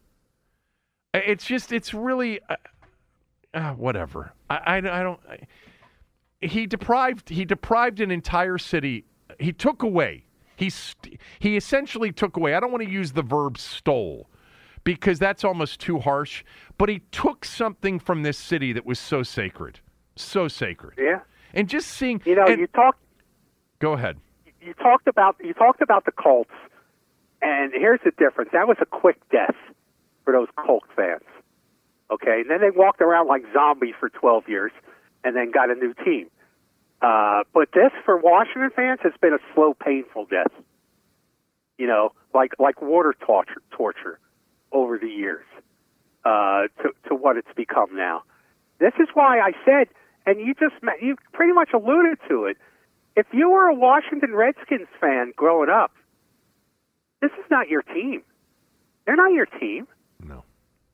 C: It's just, it's really, uh, uh, whatever. I, I, I don't. I, he deprived he deprived an entire city. He took away. He st- he essentially took away. I don't want to use the verb stole, because that's almost too harsh. But he took something from this city that was so sacred. So sacred.
D: Yeah.
C: And just seeing,
D: you know,
C: and,
D: you talked.
C: Go ahead.
D: You talked about you talked about the Colts, and here's the difference. That was a quick death for those Colts fans. Okay, and then they walked around like zombies for twelve years, and then got a new team. Uh, but this for Washington fans has been a slow, painful death. You know, like like water torture, torture over the years uh, to to what it's become now. This is why I said. And you just you pretty much alluded to it. If you were a Washington Redskins fan growing up, this is not your team. They're not your team.
C: No.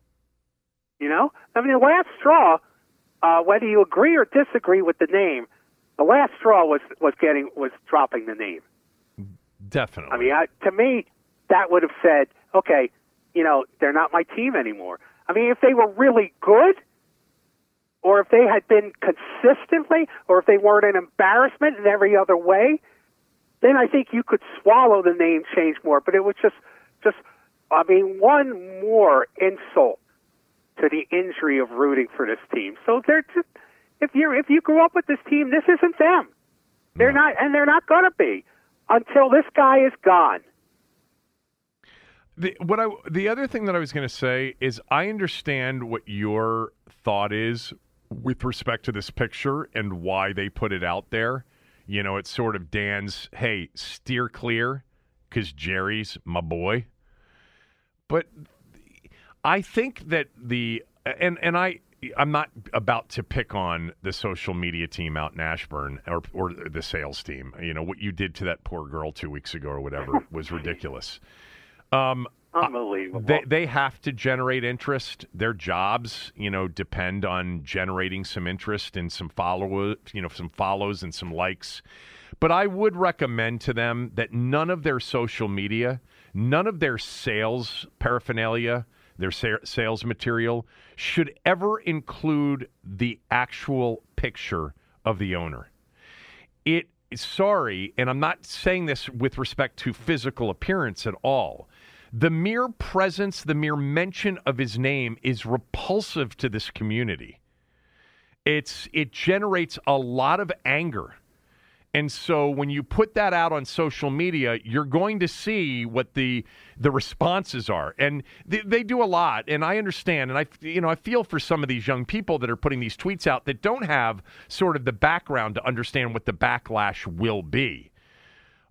D: You know? I mean, the last straw, uh, whether you agree or disagree with the name, the last straw was, was getting was dropping the name.
C: Definitely.
D: I mean, I, to me, that would have said, okay, you know, they're not my team anymore. I mean, if they were really good, or if they had been consistently, or if they weren't an embarrassment in every other way, then I think you could swallow the name change more. But it was just, just, I mean, one more insult to the injury of rooting for this team. So they're just, if you if you grew up with this team, this isn't them. They're
C: no.
D: not, and they're not going to be until this guy is gone.
C: The, what I the other thing that I was going to say is I understand what your thought is with respect to this picture and why they put it out there. You know, it's sort of Dan's, hey, steer clear because Jerry's my boy. But I think that the and and I I'm not about to pick on the social media team out in Ashburn or or the sales team. You know, what you did to that poor girl two weeks ago or whatever was ridiculous. Um
D: Unbelievable.
C: They they have to generate interest. Their jobs, you know, depend on generating some interest and some followers, you know, some follows and some likes. But I would recommend to them that none of their social media, none of their sales paraphernalia, their sa- sales material should ever include the actual picture of the owner. It sorry, and I'm not saying this with respect to physical appearance at all. The mere presence, the mere mention of his name is repulsive to this community. It's it generates a lot of anger. And so when you put that out on social media, you're going to see what the the responses are. And they, they do a lot, and I understand, and I you know, I feel for some of these young people that are putting these tweets out that don't have sort of the background to understand what the backlash will be.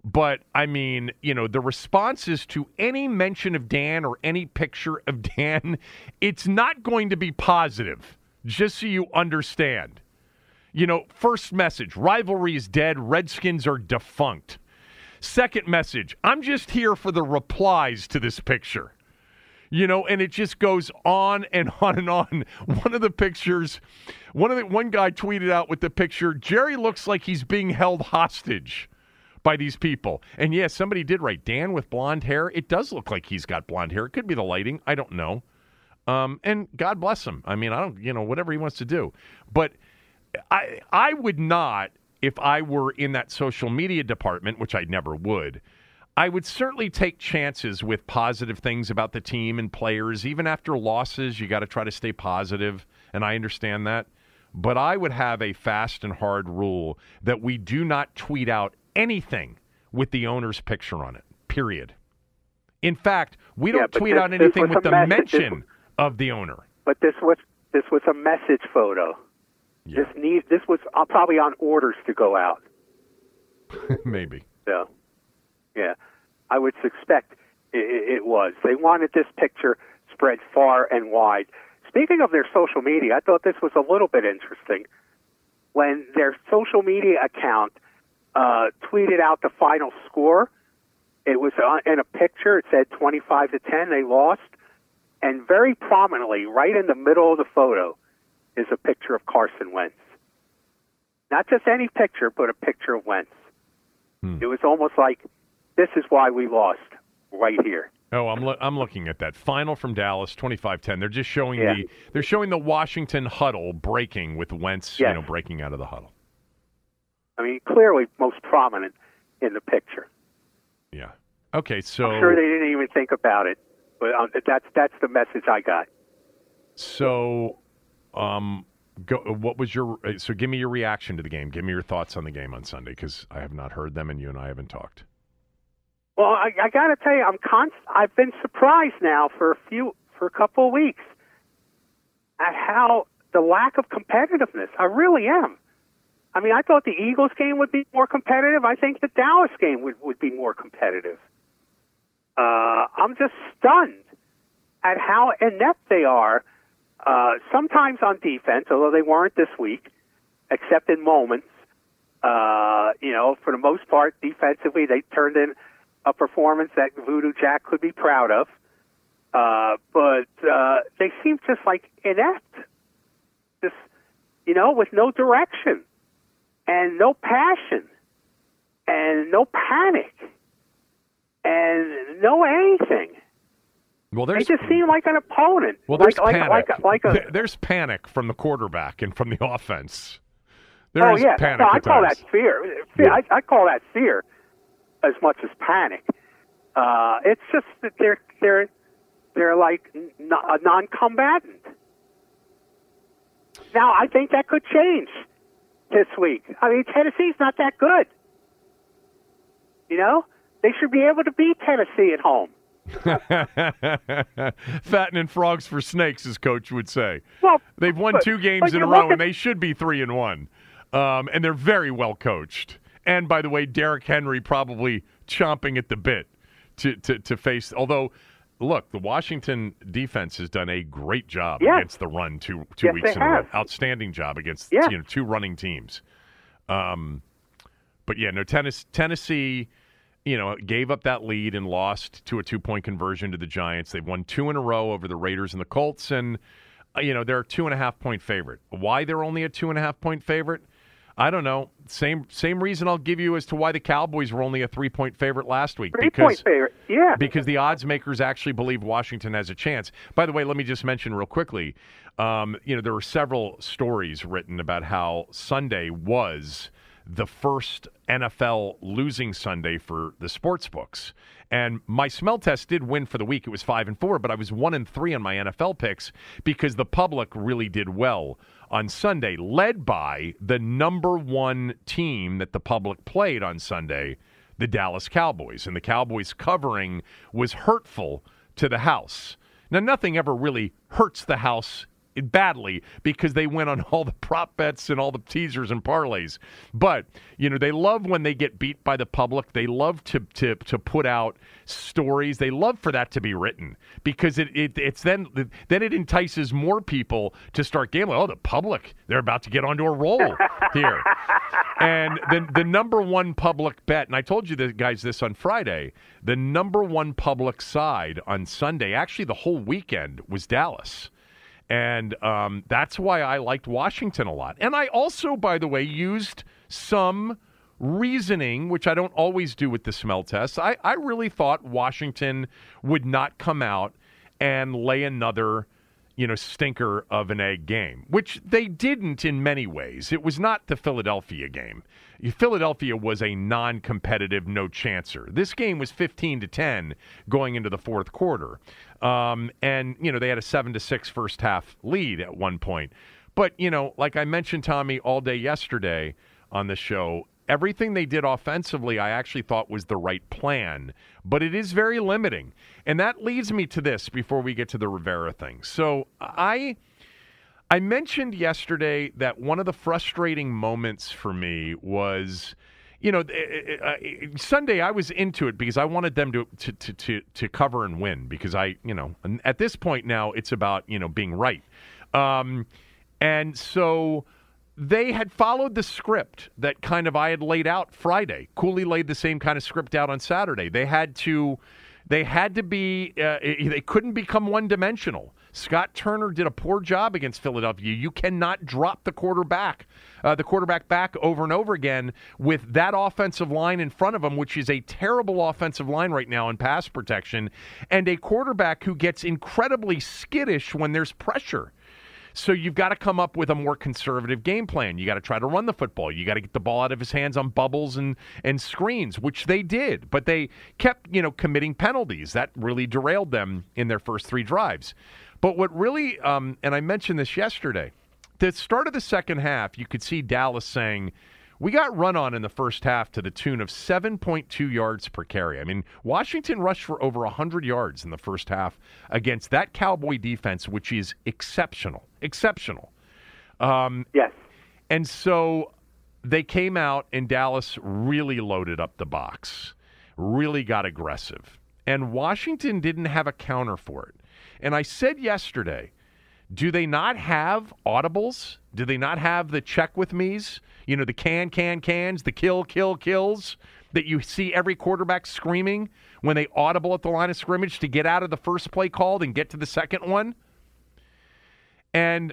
C: But, I mean, you know, the responses to any mention of Dan or any picture of Dan, it's not going to be positive, just so you understand. You know, first message, rivalry is dead, Redskins are defunct. Second message, I'm just here for the replies to this picture. You know, and it just goes on and on and on. One of the pictures, one of the one guy tweeted out with the picture, Jerry looks like he's being held hostage by these people. And yes, somebody did write, Dan with blonde hair. It does look like he's got blonde hair. It could be the lighting. I don't know. Um, and God bless him. I mean, I don't, you know, whatever he wants to do. But I, I would not, if I were in that social media department, which I never would, I would certainly take chances with positive things about the team and players. Even after losses, you got to try to stay positive, and I understand that. But I would have a fast and hard rule that we do not tweet out anything with the owner's picture on it, period. In fact, we don't
D: yeah,
C: tweet
D: this,
C: out anything with the
D: message.
C: mention
D: this,
C: of the owner.
D: But this was this was a message photo.
C: Yeah.
D: This need this was uh, probably on orders to go out.
C: Maybe.
D: So, yeah, I would suspect it, it was. They wanted this picture spread far and wide. Speaking of their social media, I thought this was a little bit interesting. When their social media account uh, tweeted out the final score, it was in a picture. It said twenty-five to ten. They lost. And very prominently, right in the middle of the photo, is a picture of Carson Wentz. Not just any picture, but a picture of Wentz. Hmm. It was almost like, this is why we lost, right here.
C: Oh, I'm lo- I'm looking at that final from Dallas, twenty-five ten. They're just showing
D: yeah.
C: the they're showing the Washington huddle breaking with Wentz,
D: yes.
C: you know, breaking out of the huddle.
D: I mean, clearly most prominent in the picture.
C: Yeah. Okay, so
D: I'm sure they didn't even think about it, but um, that's that's the message I got.
C: So, um, go, what was your so? Give me your reaction to the game. Give me your thoughts on the game on Sunday, because I have not heard them, and you and I haven't talked.
D: Well, I, I got to tell you, I'm const- I've been surprised now for a few for a couple of weeks at how the lack of competitiveness. I really am. I mean, I thought the Eagles game would be more competitive. I think the Dallas game would, would be more competitive. Uh, I'm just stunned at how inept they are, uh, sometimes on defense, although they weren't this week, except in moments. Uh, you know, for the most part, defensively, they turned in a performance that Voodoo Jack could be proud of. Uh, but uh, they seem just like inept, just, you know, with no direction and no passion and no panic and no anything.
C: Well, there's,
D: they just seem like an opponent.
C: Well, there's
D: like,
C: panic.
D: Like, like, a, like a,
C: there's panic from the quarterback and from the offense. There
D: oh,
C: is
D: yeah.
C: panic
D: No, I
C: at
D: call
C: times.
D: that fear. fear.
C: Yeah.
D: I, I call that fear as much as panic. Uh, it's just that they're they're they're like n- a non-combatant. Now, I think that could change this week. I mean, Tennessee's not that good. You know, they should be able to beat Tennessee at home.
C: Fattening frogs for snakes, as Coach would say.
D: Well,
C: they've won
D: but,
C: two games in a row, at, and they should be three and one. Um, and they're very well coached. And by the way, Derrick Henry probably chomping at the bit to to, to face. Although, look, the Washington defense has done a great job
D: yes.
C: against the run two two
D: yes,
C: weeks
D: they
C: in a row.
D: have.
C: Outstanding job against
D: yes.
C: you know two running teams. Um, but yeah, no Tennessee. Tennessee You know, gave up that lead and lost to a two-point conversion to the Giants. They've won two in a row over the Raiders and the Colts, and, uh, you know, they're a two-and-a-half-point favorite. Why they're only a two-and-a-half-point favorite? I don't know. Same same reason I'll give you as to why the Cowboys were only a three-point favorite last week.
D: Three-point favorite, yeah.
C: Because the odds makers actually believe Washington has a chance. By the way, let me just mention real quickly, um, you know, there were several stories written about how Sunday was the first N F L losing Sunday for the sports books. And my smell test did win for the week. It was five and four, but I was one and three on my N F L picks because the public really did well on Sunday, led by the number one team that the public played on Sunday, the Dallas Cowboys. And the Cowboys covering was hurtful to the house. Now, nothing ever really hurts the house badly because they went on all the prop bets and all the teasers and parlays. But, you know, they love when they get beat by the public. They love to to to put out stories. They love for that to be written because it, it it's then then it entices more people to start gambling. Oh, the public, they're about to get onto a roll here. And the the number one public bet, and I told you the guys this on Friday, the number one public side on Sunday, actually the whole weekend, was Dallas. And um, that's why I liked Washington a lot. And I also, by the way, used some reasoning, which I don't always do with the smell test. I, I really thought Washington would not come out and lay another, you know, stinker of an egg game, which they didn't in many ways. It was not the Philadelphia game. Philadelphia was a non-competitive no-chancer. This game was fifteen to ten going into the fourth quarter. Um, and, you know, they had a seven to six first half lead at one point. But, you know, like I mentioned, Tommy, all day yesterday on the show, everything they did offensively I actually thought was the right plan, but it is very limiting. And that leads me to this before we get to the Rivera thing. So I I mentioned yesterday that one of the frustrating moments for me was, you know, uh, Sunday I was into it because I wanted them to, to to to to cover and win because I, you know, at this point now it's about, you know, being right. Um, and so they had followed the script that kind of I had laid out Friday. Cooley laid the same kind of script out on Saturday. They had to, they had to be, uh, they couldn't become one-dimensional. Scott Turner did a poor job against Philadelphia. You cannot drop the quarterback, uh, the quarterback back over and over again with that offensive line in front of him, which is a terrible offensive line right now in pass protection, and a quarterback who gets incredibly skittish when there's pressure. So you've got to come up with a more conservative game plan. You got to try to run the football. You got to get the ball out of his hands on bubbles and, and screens, which they did. But they kept, you know, committing penalties. That really derailed them in their first three drives. But what really, um, and I mentioned this yesterday, the start of the second half, you could see Dallas saying, we got run on in the first half to the tune of seven point two yards per carry. I mean, Washington rushed for over one hundred yards in the first half against that Cowboy defense, which is exceptional. Exceptional. Um,
D: yes.
C: And so they came out, and Dallas really loaded up the box, really got aggressive. And Washington didn't have a counter for it. And I said yesterday, do they not have audibles? Do they not have the check with me's? You know, the can, can, cans, the kill, kill, kills that you see every quarterback screaming when they audible at the line of scrimmage to get out of the first play called and get to the second one? And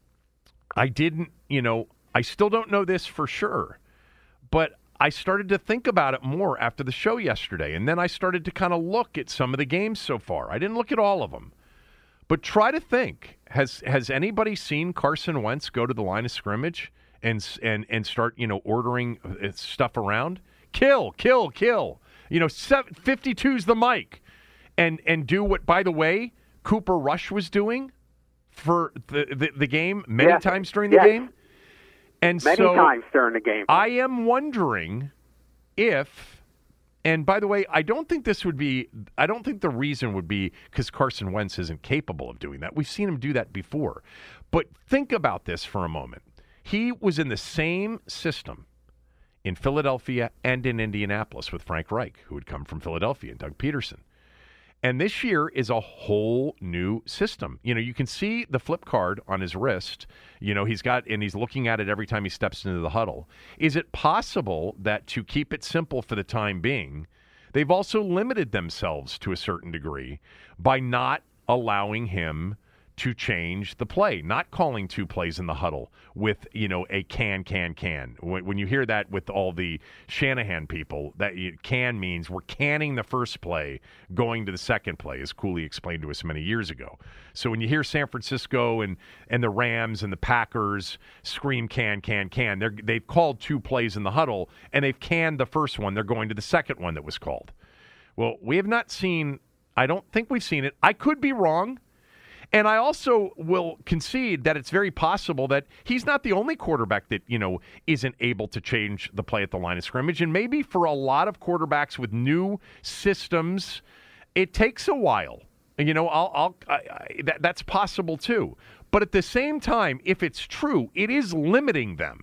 C: I didn't, you know, I still don't know this for sure, but I started to think about it more after the show yesterday. And then I started to kind of look at some of the games so far. I didn't look at all of them. But try to think, has has anybody seen Carson Wentz go to the line of scrimmage and and and start, you know, ordering stuff around? Kill, kill, kill. You know, fifty-two's the mic. And and do what, by the way, Cooper Rush was doing for the, the, the game many yes. times during the
D: yes.
C: game. And
D: many
C: so
D: times during the game.
C: I am wondering if... And by the way, I don't think this would be, I don't think the reason would be because Carson Wentz isn't capable of doing that. We've seen him do that before. But think about this for a moment. He was in the same system in Philadelphia and in Indianapolis with Frank Reich, who had come from Philadelphia, and Doug Peterson. And this year is a whole new system. You know, you can see the flip card on his wrist. You know, he's got, and he's looking at it every time he steps into the huddle. Is it possible that to keep it simple for the time being, they've also limited themselves to a certain degree by not allowing him to change the play, not calling two plays in the huddle with, you know, a can, can, can. When, when you hear that with all the Shanahan people, that can means we're canning the first play, going to the second play, as Cooley explained to us many years ago. So when you hear San Francisco and, and the Rams and the Packers scream can, can, can, they're, they've called two plays in the huddle, and they've canned the first one. They're going to the second one that was called. Well, we have not seen, I don't think we've seen it. I could be wrong. And I also will concede that it's very possible that he's not the only quarterback that, you know, isn't able to change the play at the line of scrimmage. And maybe for a lot of quarterbacks with new systems, it takes a while. You know, I'll, I'll, I, I, that, that's possible too. But at the same time, if it's true, it is limiting them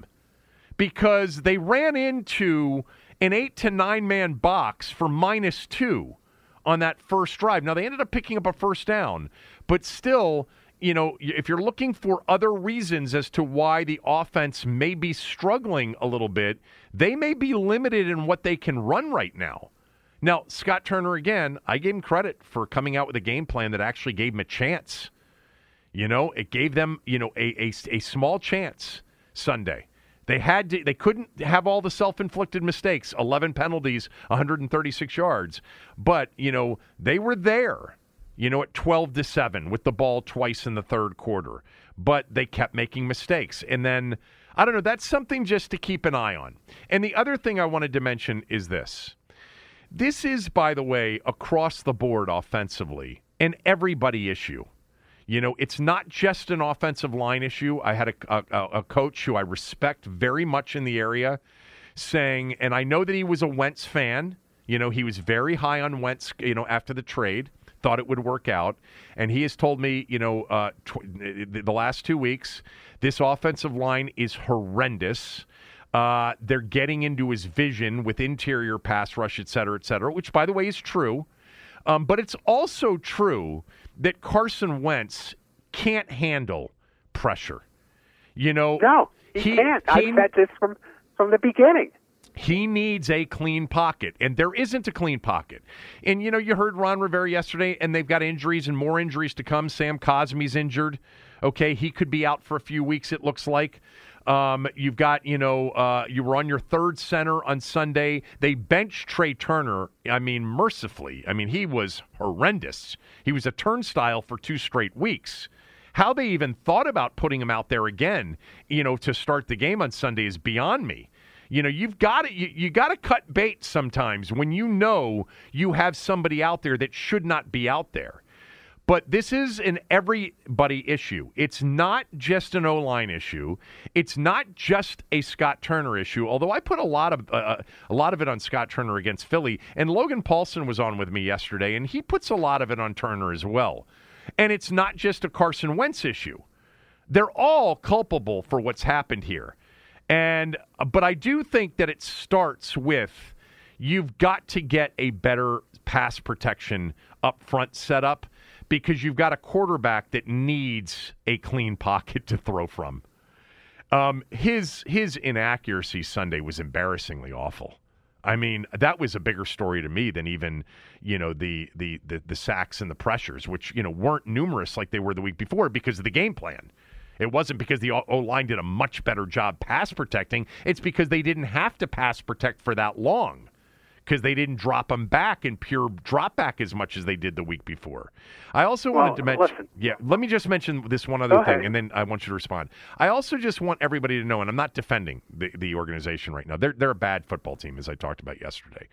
C: because they ran into an eight to nine man box for minus two on that first drive. Now, they ended up picking up a first down, but still, you know, if you're looking for other reasons as to why the offense may be struggling a little bit, they may be limited in what they can run right now. Now, Scott Turner, again, I gave him credit for coming out with a game plan that actually gave him a chance. You know, it gave them, you know, a, a, a small chance Sunday. They had to, they couldn't have all the self-inflicted mistakes, eleven penalties, one hundred thirty-six yards. But, you know, they were there, you know, at twelve to seven with the ball twice in the third quarter. But they kept making mistakes. And then, I don't know, that's something just to keep an eye on. And the other thing I wanted to mention is this. This is, by the way, across the board offensively, an everybody issue. You know, it's not just an offensive line issue. I had a, a, a coach who I respect very much in the area saying, and I know that he was a Wentz fan. You know, he was very high on Wentz, you know, after the trade, thought it would work out. And he has told me, you know, uh, tw- the last two weeks, this offensive line is horrendous. Uh, they're getting into his vision with interior pass rush, et cetera, et cetera, which, by the way, is true. Um, but it's also true that Carson Wentz can't handle pressure. You know,
D: no, he, he can't. He, I've said this from, from the beginning.
C: He needs a clean pocket, and there isn't a clean pocket. And, you know, you heard Ron Rivera yesterday, and they've got injuries and more injuries to come. Sam Cosmi's injured. Okay, he could be out for a few weeks, it looks like. Um, you've got, you know, uh, you were on your third center on Sunday. They benched Trey Turner, I mean, mercifully. I mean, he was horrendous. He was a turnstile for two straight weeks. How they even thought about putting him out there again, you know, to start the game on Sunday is beyond me. You know, you've got to you, you got to cut bait sometimes when you know you have somebody out there that should not be out there. But this is an everybody issue. It's not just an O-line issue. It's not just a Scott Turner issue, although I put a lot of uh, a lot of it on Scott Turner against Philly. And Logan Paulson was on with me yesterday, and he puts a lot of it on Turner as well. And it's not just a Carson Wentz issue. They're all culpable for what's happened here. And but I do think that it starts with you've got to get a better pass protection up front setup, because you've got a quarterback that needs a clean pocket to throw from. Um, his his inaccuracy Sunday was embarrassingly awful. I mean, that was a bigger story to me than even, you know, the the the, the sacks and the pressures, which, you know, weren't numerous like they were the week before because of the game plan. It wasn't because the O-line did a much better job pass protecting. It's because they didn't have to pass protect for that long, because they didn't drop them back in pure drop back as much as they did the week before. I also
D: well,
C: wanted to mention,
D: listen.
C: yeah, let me just mention this one other
D: Go
C: thing,
D: ahead.
C: and then I want you to respond. I also just want everybody to know, and I'm not defending the, the organization right now. They're, they're a bad football team, as I talked about yesterday.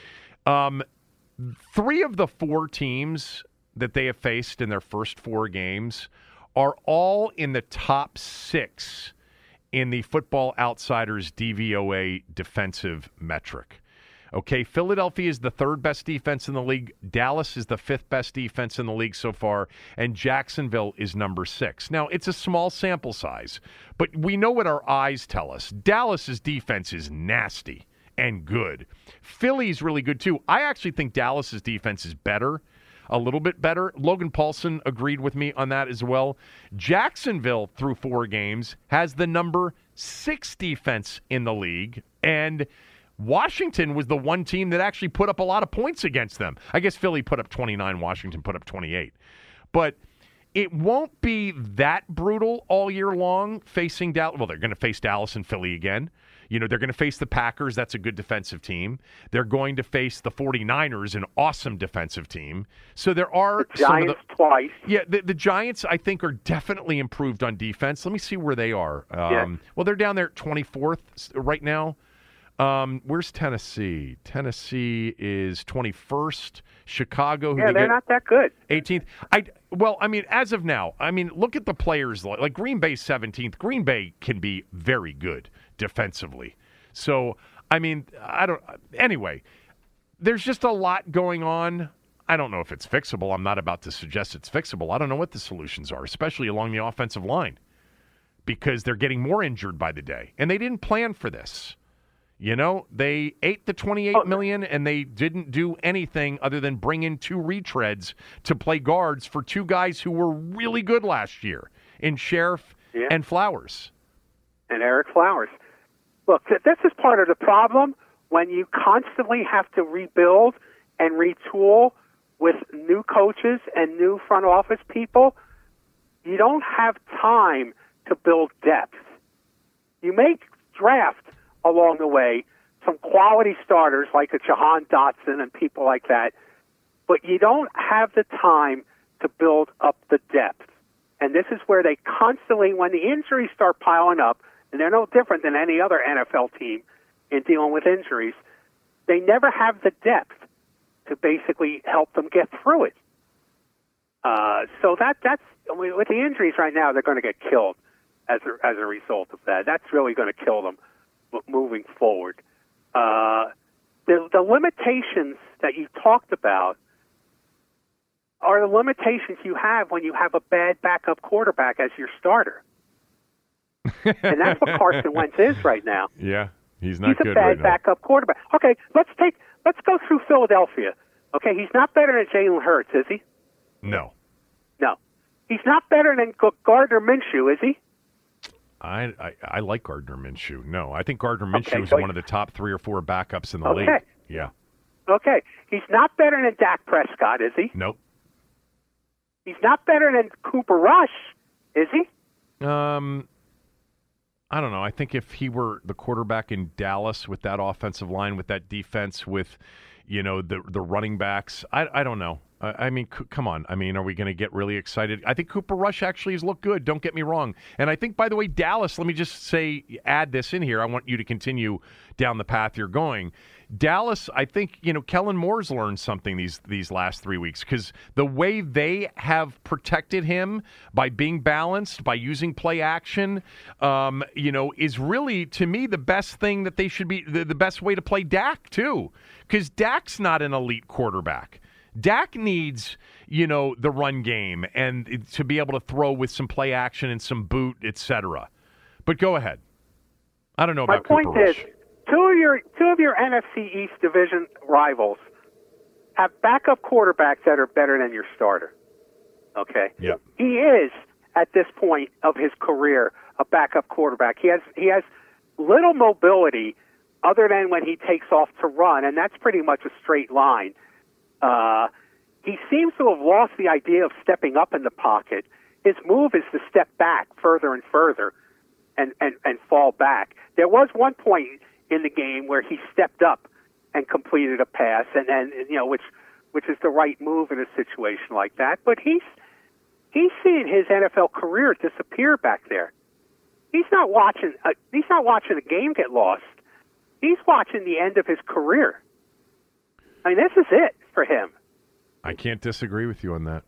C: Um, three of the four teams that they have faced in their first four games are all in the top six in the Football Outsiders D V O A defensive metric. Okay, Philadelphia is the third best defense in the league. Dallas is the fifth best defense in the league so far. And Jacksonville is number six. Now, it's a small sample size, but we know what our eyes tell us. Dallas's defense is nasty and good. Philly's really good, too. I actually think Dallas's defense is better, a little bit better. Logan Paulson agreed with me on that as well. Jacksonville, through four games, has the number six defense in the league, and Washington was the one team that actually put up a lot of points against them. I guess Philly put up twenty-nine, Washington put up twenty-eight. But it won't be that brutal all year long facing Dallas. Well, they're going to face Dallas and Philly again. You know, they're going to face the Packers. That's a good defensive team. They're going to face the 49ers, an awesome defensive team. So there are
D: the Giants
C: some of the,
D: twice.
C: Yeah, the, the Giants, I think, are definitely improved on defense. Let me see where they are. Um,
D: yeah.
C: Well, they're down there at twenty-fourth right now. Um, where's Tennessee? Tennessee is twenty-first. Chicago, who
D: yeah,
C: they
D: they're
C: get
D: not that good.
C: eighteenth. I well, I mean, as of now, I mean, look at the players like, like Green Bay seventeenth. Green Bay can be very good defensively. So, I mean, I don't. Anyway, there's just a lot going on. I don't know if it's fixable. I'm not about to suggest it's fixable. I don't know what the solutions are, especially along the offensive line, because they're getting more injured by the day, and they didn't plan for this. You know, they ate the twenty-eight million dollars, and they didn't do anything other than bring in two retreads to play guards for two guys who were really good last year in Sheriff yeah. and Flowers.
D: And Eric Flowers. Look, this is part of the problem when you constantly have to rebuild and retool with new coaches and new front office people. You don't have time to build depth. You may draft along the way some quality starters like a Jahan Dotson and people like that, but you don't have the time to build up the depth. And this is where they constantly, when the injuries start piling up, and they're no different than any other N F L team in dealing with injuries, they never have the depth to basically help them get through it. Uh, so that that's I mean, with the injuries right now, they're going to get killed as a, as a result of that. That's really going to kill them moving forward. Uh, the, the limitations that you talked about are the limitations you have when you have a bad backup quarterback as your starter. And that's what Carson Wentz is right now.
C: Yeah, he's not
D: he's
C: good
D: He's a bad
C: right
D: backup
C: now.
D: quarterback. Okay, let's take let's go through Philadelphia. Okay, he's not better than Jalen Hurts, is he?
C: No.
D: No. He's not better than Gardner Minshew, is he?
C: I, I, I like Gardner Minshew. No, I think Gardner Minshew
D: okay,
C: is
D: so
C: one of the top three or four backups in the
D: okay.
C: league. Yeah.
D: Okay. He's not better than Dak Prescott, is he?
C: Nope.
D: He's not better than Cooper Rush, is he?
C: Um, I don't know. I think if he were the quarterback in Dallas with that offensive line, with that defense, with, you know, the the running backs, I, I don't know. I mean, c- come on. I mean, are we going to get really excited? I think Cooper Rush actually has looked good. Don't get me wrong. And I think, by the way, Dallas, let me just say, add this in here. I want you to continue down the path you're going. Dallas, I think, you know, Kellen Moore's learned something these these last three weeks because the way they have protected him by being balanced, by using play action, um, you know, is really, to me, the best thing that they should be, the, the best way to play Dak, too. Because Dak's not an elite quarterback. Dak needs, you know, the run game and to be able to throw with some play action and some boot, et cetera. But go ahead. I don't know
D: My
C: about
D: point
C: Cooper
D: is,
C: Rush.
D: two of your two of your N F C East division rivals have backup quarterbacks that are better than your starter. Okay.
C: Yeah.
D: He is at this point of his career a backup quarterback. He has he has little mobility other than when he takes off to run, and that's pretty much a straight line. Uh, he seems to have lost the idea of stepping up in the pocket. His move is to step back further and further and, and, and fall back. There was one point in the game where he stepped up and completed a pass, and then, you know, which which is the right move in a situation like that. But he's he's seeing his N F L career disappear back there. He's not watching. Uh, he's not watching a game get lost. He's watching the end of his career. I mean, this is it for him.
C: I can't disagree with you on that.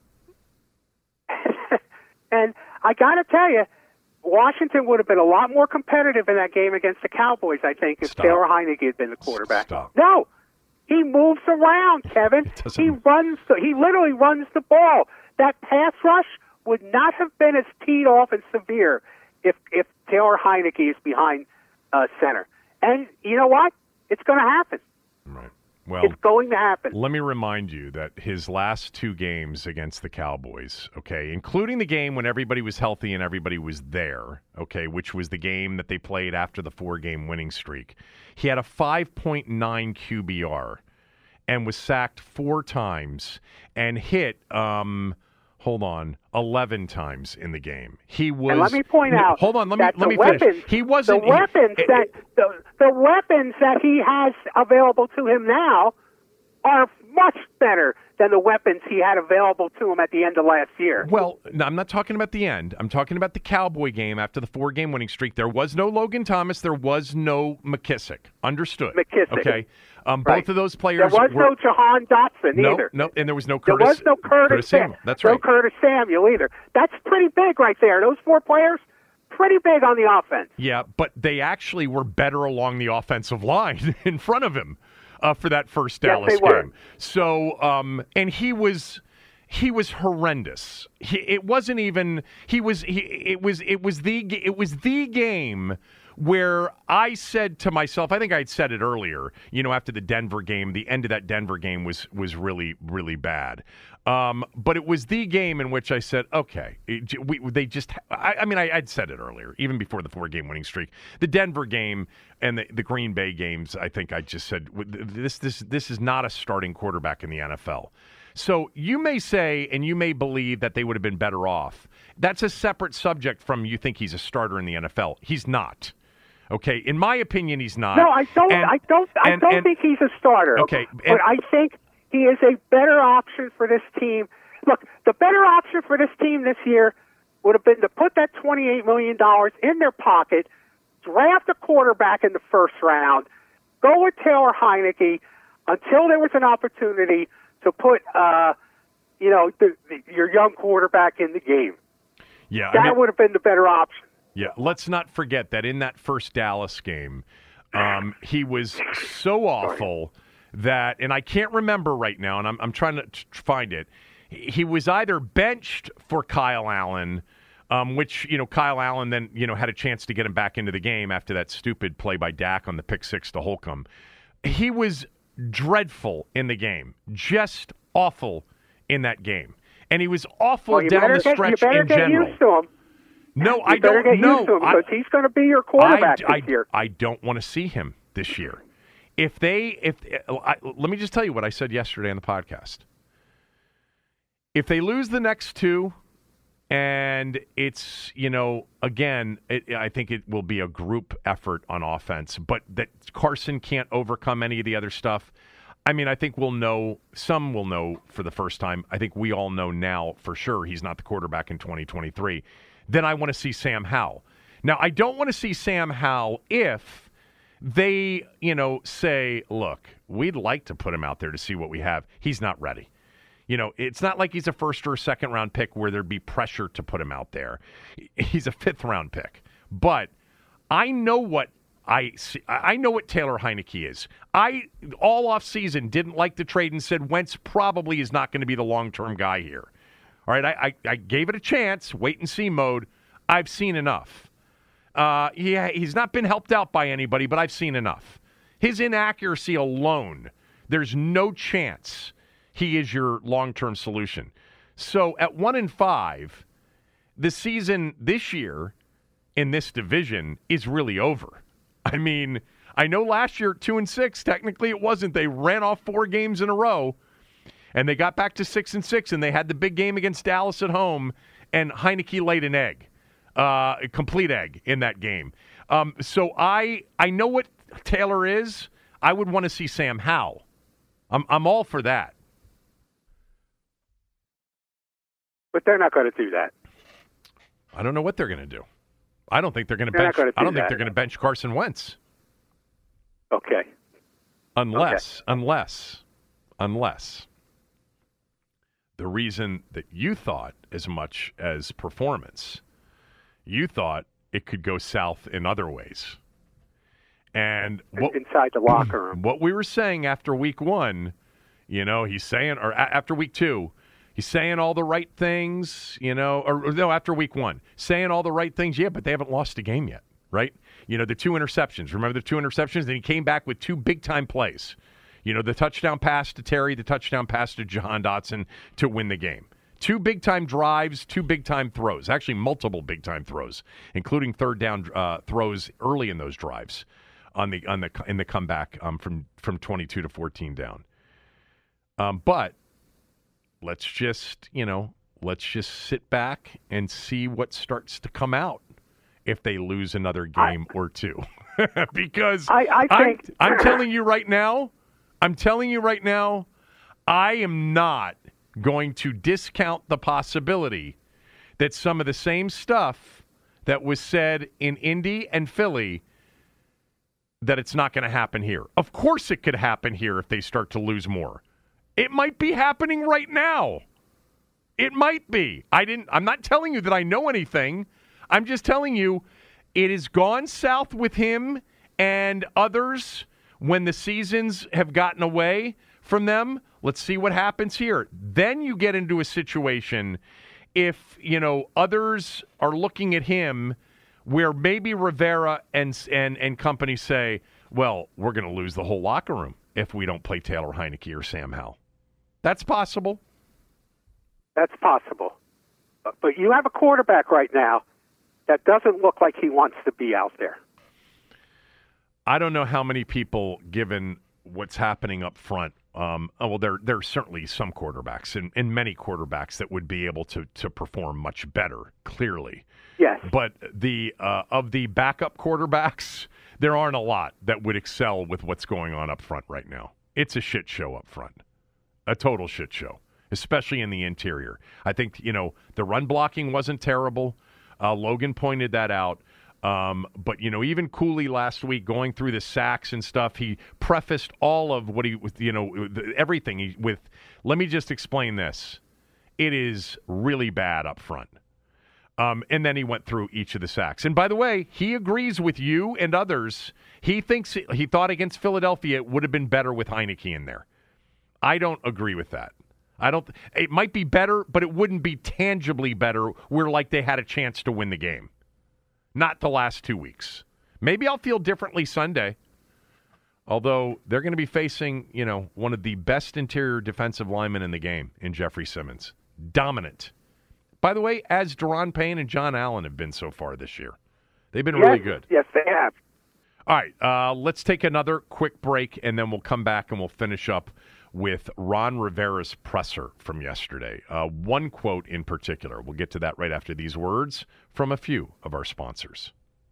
D: And I got to tell you, Washington would have been a lot more competitive in that game against the Cowboys, I think, if
C: Stop.
D: Taylor Heineke had been the quarterback.
C: Stop.
D: No, he moves around, Kevin. He runs. The, he literally runs the ball. That pass rush would not have been as teed off and severe if if Taylor Heineke is behind uh, center. And you know what? It's going to happen.
C: Right. Well,
D: it's going to happen.
C: Let me remind you that his last two games against the Cowboys, okay, including the game when everybody was healthy and everybody was there, okay, which was the game that they played after the four-game winning streak, he had a five point nine Q B R and was sacked four times and hit, um, hold on, eleven times in the game. He was.
D: And let me point
C: no,
D: out.
C: Hold on, let me
D: that
C: let me
D: weapons,
C: finish. He wasn't.
D: The weapons
C: he,
D: that
C: it,
D: the, the weapons that he has available to him now are much better than the weapons he had available to him at the end of last year.
C: Well, no, I'm not talking about the end. I'm talking about the Cowboy game after the four-game winning streak. There was no Logan Thomas. There was no McKissick. Understood.
D: McKissick.
C: Okay. Um,
D: right.
C: Both of those players.
D: There was
C: were,
D: no Jahan Dotson
C: no,
D: either.
C: No, and there was no Curtis.
D: There was no Curtis,
C: Curtis Samuel. That's
D: no
C: right.
D: No Curtis Samuel either. That's pretty big right there. Those four players, pretty big on the offense.
C: Yeah, but they actually were better along the offensive line in front of him. uh, for that first
D: Yes,
C: Dallas
D: they were.
C: game. So, um, and he was he was horrendous. He, it wasn't even he was he, it was it was the it was the game where I said to myself, I think I'd said it earlier, you know, after the Denver game, the end of that Denver game was was really, really bad. Um, but it was the game in which I said, okay, it, we, they just, I, I mean, I, I'd said it earlier, even before the four-game winning streak. The Denver game and the, the Green Bay games, I think I just said, this, this, this is not a starting quarterback in the N F L. So you may say, and you may believe that they would have been better off. That's a separate subject from you think he's a starter in the N F L. He's not. Okay, in my opinion, he's not.
D: No, I don't.
C: And,
D: I don't. I
C: and,
D: don't
C: and,
D: think he's a starter.
C: Okay,
D: but
C: and,
D: I think he is a better option for this team. Look, the better option for this team this year would have been to put that twenty-eight million dollars in their pocket, draft a quarterback in the first round, go with Taylor Heineke until there was an opportunity to put, uh, you know, the, the, your young quarterback in the game.
C: Yeah,
D: that
C: I mean,
D: would have been the better option.
C: Yeah, let's not forget that in that first Dallas game, um, he was so awful that, and I can't remember right now, and I'm, I'm trying to t- find it. He was either benched for Kyle Allen, um, which, you know, Kyle Allen then, you know, had a chance to get him back into the game after that stupid play by Dak on the pick six to Holcomb. He was dreadful in the game, just awful in that game. And he was awful
D: well,
C: down the
D: get,
C: stretch
D: you better
C: in
D: get
C: general.
D: Used to him.
C: No,
D: you
C: I
D: better
C: don't
D: get
C: know.
D: Used to him
C: I,
D: because he's going to be your quarterback
C: I,
D: this
C: I,
D: year.
C: I don't want to see him this year. If they, if I, let me just tell you what I said yesterday on the podcast. If they lose the next two, and it's, you know, again, it, I think it will be a group effort on offense, but that Carson can't overcome any of the other stuff. I mean, I think we'll know, some will know for the first time. I think we all know now for sure he's not the quarterback in twenty twenty-three. Then I want to see Sam Howell. Now, I don't want to see Sam Howell if they, you know, say, look, we'd like to put him out there to see what we have. He's not ready. You know, it's not like he's a first or a second round pick where there'd be pressure to put him out there. He's a fifth round pick. But I know what I see. I know what Taylor Heineke is. I, all offseason, didn't like the trade and said Wentz probably is not going to be the long-term guy here. All right, I, I, I gave it a chance, wait and see mode. I've seen enough. Uh, he, he's not been helped out by anybody, but I've seen enough. His inaccuracy alone, there's no chance he is your long-term solution. So at one and five, the season this year in this division is really over. I mean, I know last year two and six, technically it wasn't. They ran off four games in a row, and they got back to six and six, and they had the big game against Dallas at home, and Heineke laid an egg, uh, a complete egg in that game. Um, so I I know what Taylor is. I would want to see Sam Howell. I'm I'm all for that.
D: But they're not going to do that.
C: I don't know what they're going to do. I don't think they're going to
D: They're
C: bench.
D: not gonna do
C: I don't
D: that.
C: think they're going to bench Carson Wentz.
D: Okay.
C: Unless, okay. unless, unless the reason that you thought as much as performance, you thought it could go south in other ways. And what,
D: inside the locker room,
C: what we were saying after week one, you know, he's saying, or a- after week two, he's saying all the right things, you know, or, or no, after week one, saying all the right things. Yeah, but they haven't lost a game yet, right? You know, the two interceptions. Remember the two interceptions? Then he came back with two big-time plays. You know, the touchdown pass to Terry, the touchdown pass to Jahan Dotson to win the game. Two big-time drives, two big-time throws. Actually, multiple big-time throws, including third down uh, throws early in those drives on the on the in the comeback um, from from twenty-two to fourteen down. Um, but let's just, you know, let's just sit back and see what starts to come out if they lose another game I, or two. Because
D: I, I think
C: I'm, I'm telling you right now, I'm telling you right now, I am not going to discount the possibility that some of the same stuff that was said in Indy and Philly, that it's not going to happen here. Of course it could happen here if they start to lose more. It might be happening right now. It might be. I didn't I'm not telling you that I know anything. I'm just telling you it has gone south with him and others when the seasons have gotten away from them. Let's see what happens here. Then you get into a situation if, you know, others are looking at him where maybe Rivera and and, and company say, well, we're going to lose the whole locker room if we don't play Taylor Heineke or Sam Howell. That's possible.
D: That's possible. But you have a quarterback right now that doesn't look like he wants to be out there.
C: I don't know how many people, given what's happening up front, um, oh, well, there there are certainly some quarterbacks and, and many quarterbacks that would be able to to perform much better, clearly.
D: Yes.
C: But the uh, of the backup quarterbacks, there aren't a lot that would excel with what's going on up front right now. It's a shit show up front, a total shit show, especially in the interior. I think, you know, the run blocking wasn't terrible. Uh, Logan pointed that out. Um, but, you know, even Cooley last week going through the sacks and stuff, he prefaced all of what he, you know, everything he, with, let me just explain this. It is really bad up front. Um, and then he went through each of the sacks. And by the way, he agrees with you and others. He thinks he thought against Philadelphia it would have been better with Heineke in there. I don't agree with that. I don't. It might be better, but it wouldn't be tangibly better where like they had a chance to win the game. Not the last two weeks. Maybe I'll feel differently Sunday. Although they're going to be facing, you know, one of the best interior defensive linemen in the game in Jeffrey Simmons. Dominant. By the way, as Daron Payne and John Allen have been so far this year. They've been
D: yes,
C: really good.
D: Yes, they have.
C: All right, uh, let's take another quick break, and then we'll come back and we'll finish up with Ron Rivera's presser from yesterday. Uh, one quote in particular. We'll get to that right after these words from a few of our sponsors.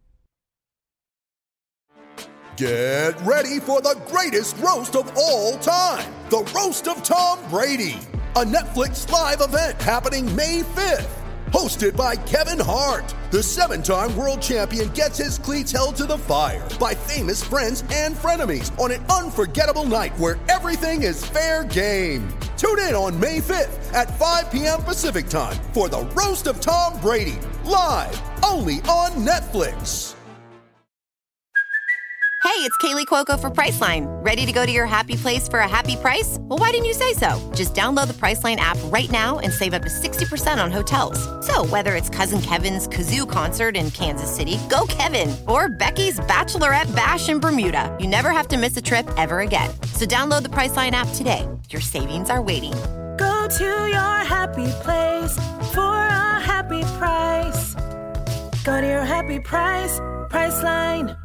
F: Get ready for the greatest roast of all time. The Roast of Tom Brady. A Netflix live event happening May fifth. Hosted by Kevin Hart, the seven-time world champion gets his cleats held to the fire by famous friends and frenemies on an unforgettable night where everything is fair game. Tune in on May fifth at five p.m. Pacific time for the Roast of Tom Brady, live only on Netflix.
G: Hey, it's Kaylee Cuoco for Priceline. Ready to go to your happy place for a happy price? Well, why didn't you say so? Just download the Priceline app right now and save up to sixty percent on hotels. So whether it's Cousin Kevin's Kazoo Concert in Kansas City, go Kevin, or Becky's Bachelorette Bash in Bermuda, you never have to miss a trip ever again. So download the Priceline app today. Your savings are waiting.
H: Go to your happy place for a happy price. Go to your happy price, Priceline.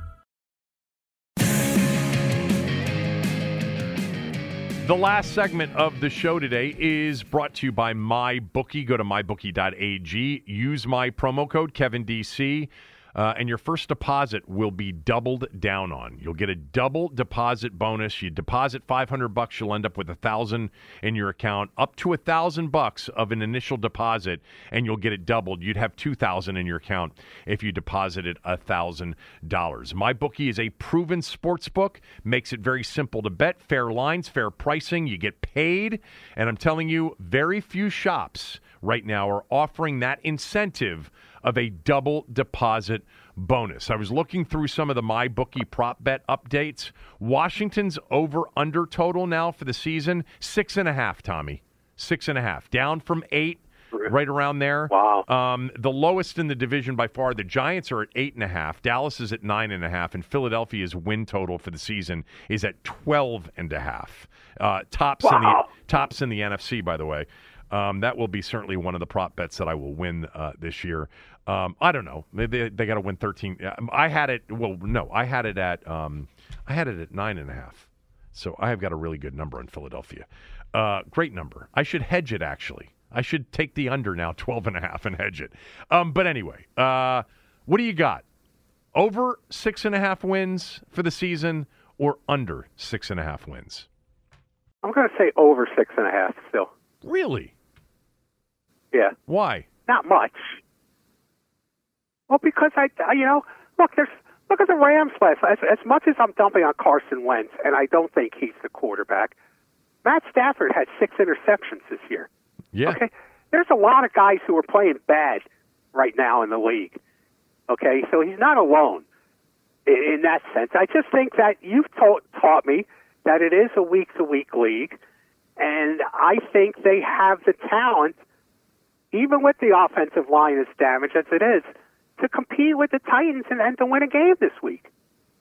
C: The last segment of the show today is brought to you by MyBookie. Go to my bookie dot a g. Use my promo code Kevin D C, uh, and your first deposit will be doubled down on. You'll get a double deposit bonus. You deposit five hundred bucks, you'll end up with one thousand in your account, up to one thousand bucks of an initial deposit, and you'll get it doubled. You'd have two thousand in your account if you deposited one thousand dollars. MyBookie is a proven sports book, makes it very simple to bet, fair lines, fair pricing, you get paid, and I'm telling you, very few shops right now are offering that incentive of a double deposit bonus. I was looking through some of the MyBookie prop bet updates. Washington's over-under total now for the season, six and a half, Tommy. Six and a half. Down from eight, right around there.
D: Wow.
C: Um, the lowest in the division by far, the Giants are at eight and a half. Dallas is at nine and a half, and Philadelphia's win total for the season is at twelve and a half. Uh, tops,
D: wow.
C: in the, tops in the N F C, by the way. Um, that will be certainly one of the prop bets that I will win uh, this year. Um, I don't know. Maybe they, they got to win thirteen. I had it. Well, no, I had it at. Um, I had it at nine and a half. So I have got a really good number in Philadelphia. Uh, great number. I should hedge it. Actually, I should take the under now, twelve and a half, and hedge it. Um, but anyway, uh, what do you got? Over six and a half wins for the season, or under six and a half wins?
D: I'm going to say over six and a half. Still.
C: Really?
D: Yeah.
C: Why?
D: Not much. Well, because I, you know, look, there's look at the Rams last. As, as much as I'm dumping on Carson Wentz, and I don't think he's the quarterback, Matt Stafford had six interceptions this year.
C: Yeah.
D: Okay. There's a lot of guys who are playing bad right now in the league. Okay, so he's not alone. in, in that sense. I just think that you've taught, taught me that it is a week-to-week league, and I think they have the talent, even with the offensive line as damaged as it is, to compete with the Titans and, and to win a game this week.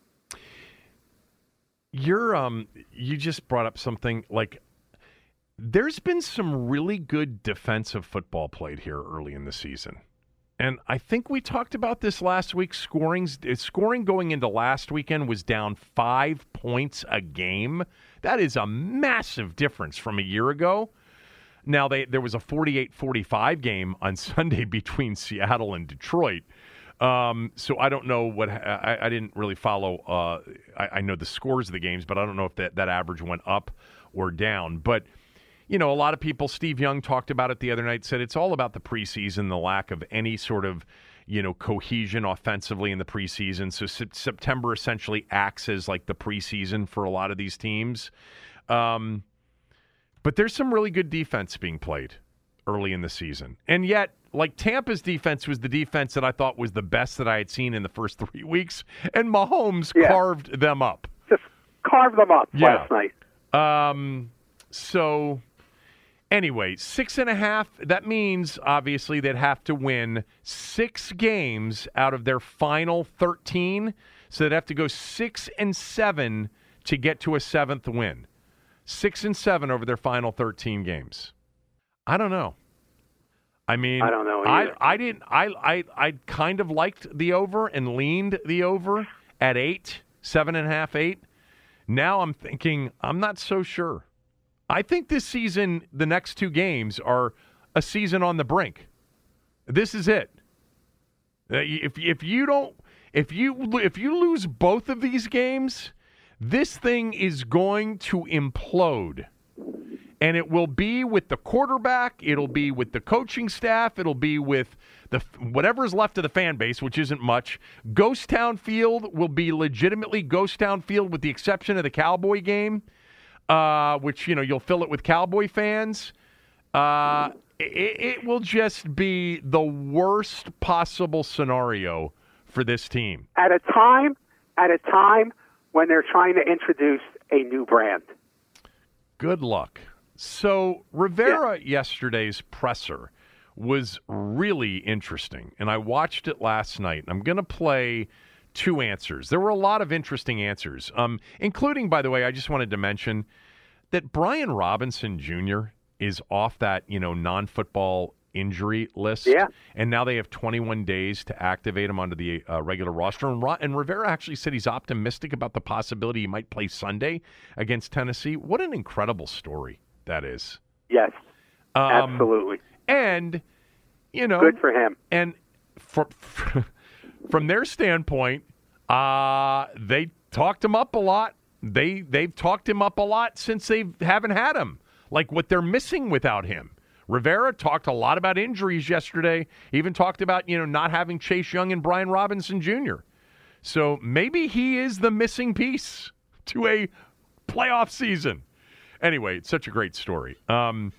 C: You're um, you just brought up something like there's been some really good defensive football played here early in the season. And I think we talked about this last week. Scoring, scoring going into last weekend was down five points a game. That is a massive difference from a year ago. Now, they, there was a forty-eight forty-five game on Sunday between Seattle and Detroit. Um, so I don't know what I, I didn't really follow. Uh, I, I know the scores of the games, but I don't know if that, that average went up or down. But you know, a lot of people, Steve Young talked about it the other night, said it's all about the preseason, the lack of any sort of, you know, cohesion offensively in the preseason. So se- September essentially acts as like the preseason for a lot of these teams. Um, but there's some really good defense being played early in the season. And yet, like Tampa's defense was the defense that I thought was the best that I had seen in the first three weeks. And Mahomes yeah. carved them up.
D: Just carved them up
C: yeah.
D: last night.
C: Um, so... Anyway, six and a half, that means, obviously, they'd have to win six games out of their final thirteen. So they'd have to go six and seven to get to a seventh win. Six and seven over their final thirteen games. I don't know. I mean,
D: I don't know
C: I, I didn't, I, I, I kind of liked the over and leaned the over at eight, seven and a half, eight. Now I'm thinking, I'm not so sure. I think this season, the next two games are a season on the brink. This is it. If if you don't, if you if you lose both of these games, this thing is going to implode, and it will be with the quarterback. It'll be with the coaching staff. It'll be with the whatever's left of the fan base, which isn't much. Ghost Town Field will be legitimately Ghost Town Field, with the exception of the Cowboy game. Uh, which, you know, you'll fill it with Cowboy fans. Uh, it, it will just be the worst possible scenario for this team.
D: At a time, at a time when they're trying to introduce a new brand.
C: Good luck. So Rivera
D: yeah.
C: yesterday's presser was really interesting, and I watched it last night. I'm going to play two answers. There were a lot of interesting answers, um, including, by the way, I just wanted to mention that Brian Robinson Junior is off that, you know, non-football injury list.
D: Yeah.
C: And now they have twenty-one days to activate him onto the uh, regular roster. And, Ro- and Rivera actually said he's optimistic about the possibility he might play Sunday against Tennessee. What an incredible story that is.
D: Yes,
C: um,
D: absolutely.
C: And, you know.
D: Good for him.
C: And for, for from their standpoint, uh, they talked him up a lot. They, they've talked him up a lot since they haven't had him, like what they're missing without him. Rivera talked a lot about injuries yesterday, even talked about, you know, not having Chase Young and Brian Robinson Junior So maybe he is the missing piece to a playoff season. Anyway, it's such a great story. Um,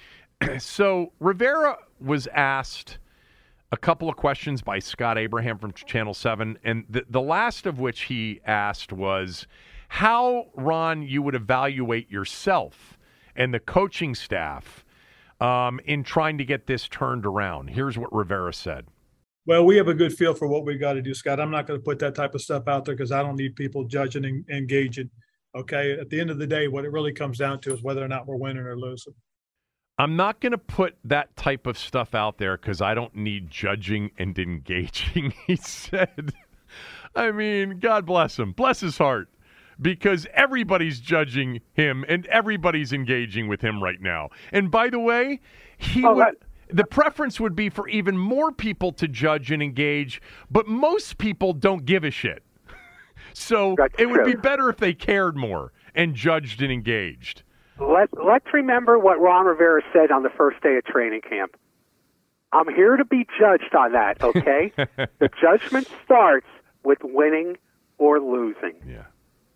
C: so Rivera was asked a couple of questions by Scott Abraham from Channel seven, and the, the last of which he asked was how, Ron, you would evaluate yourself and the coaching staff um, in trying to get this turned around. Here's what Rivera said.
I: Well, we have a good feel for what we got to do, Scott. I'm not going to put that type of stuff out there because I don't need people judging and engaging. Okay, at the end of the day, what it really comes down to is whether or not we're winning or losing.
C: I'm not going to put that type of stuff out there because I don't need judging and engaging, he said. I mean, God bless him. Bless his heart. Because everybody's judging him and everybody's engaging with him right now. And by the way, he
D: oh,
C: would,
D: that-
C: the preference would be for even more people to judge and engage, but most people don't give a shit. So
D: That's
C: it would
D: true.
C: be better if they cared more and judged and engaged.
D: Let, let's remember what Ron Rivera said on the first day of training camp. I'm here to be judged on that, okay? The judgment starts with winning or losing.
C: Yeah.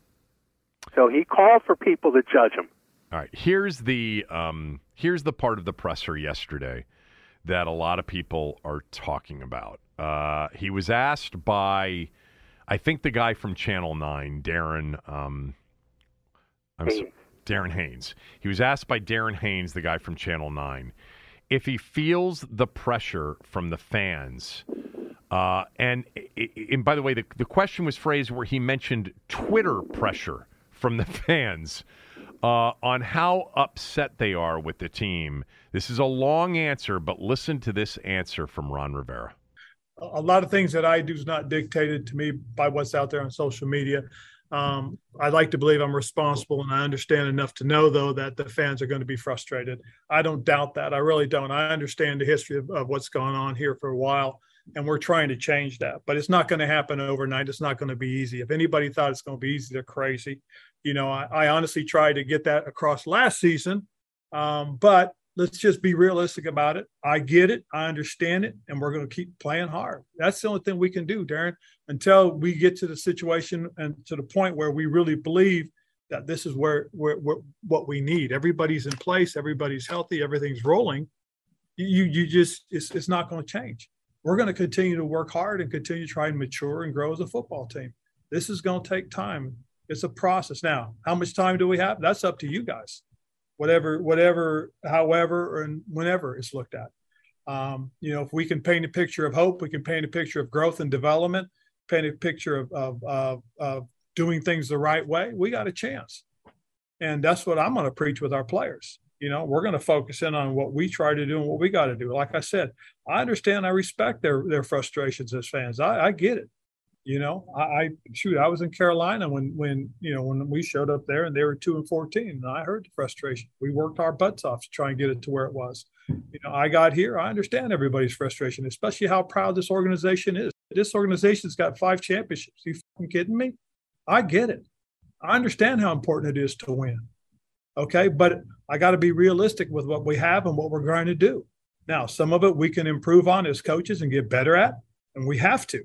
D: So he called for people to judge him.
C: All right. Here's the um, here's the part of the presser yesterday that a lot of people are talking about. Uh, he was asked by I think the guy from Channel nine, Darren, um, I'm so, Darren Haynes. He was asked by Darren Haynes, the guy from Channel nine, if he feels the pressure from the fans. Uh, and, and by the way, the, the question was phrased where he mentioned Twitter pressure from the fans uh, on how upset they are with the team. This is a long answer, but listen to this answer from Ron Rivera.
I: A lot of things that I do is not dictated to me by what's out there on social media. Um, I like to believe I'm responsible, and I understand enough to know, though, that the fans are going to be frustrated. I don't doubt that. I really don't. I understand the history of, of what's gone on here for a while, and we're trying to change that. But it's not going to happen overnight. It's not going to be easy. If anybody thought it's going to be easy, they're crazy. You know, I, I honestly tried to get that across last season, um, but let's just be realistic about it. I get it. I understand it. And we're going to keep playing hard. That's the only thing we can do, Darren, until we get to the situation and to the point where we really believe that this is where, where, where what we need. Everybody's in place. Everybody's healthy. Everything's rolling. You, you just, it's, it's not going to change. We're going to continue to work hard and continue to try and mature and grow as a football team. This is going to take time. It's a process. Now, how much time do we have? That's up to you guys. Whatever, whatever, however, and whenever it's looked at. Um, you know, if we can paint a picture of hope, we can paint a picture of growth and development, paint a picture of, of, of, of doing things the right way, we got a chance. And that's what I'm going to preach with our players. You know, we're going to focus in on what we try to do and what we got to do. Like I said, I understand, I respect their their frustrations as fans. I, I get it. You know, I, I shoot, I was in Carolina when, when, you know, when we showed up there and they were two and fourteen, and I heard the frustration. We worked our butts off to try and get it to where it was. You know, I got here. I understand everybody's frustration, especially how proud this organization is. This organization's got five championships. Are you fucking kidding me? I get it. I understand how important it is to win. Okay. But I got to be realistic with what we have and what we're going to do. Now, some of it we can improve on as coaches and get better at, and we have to.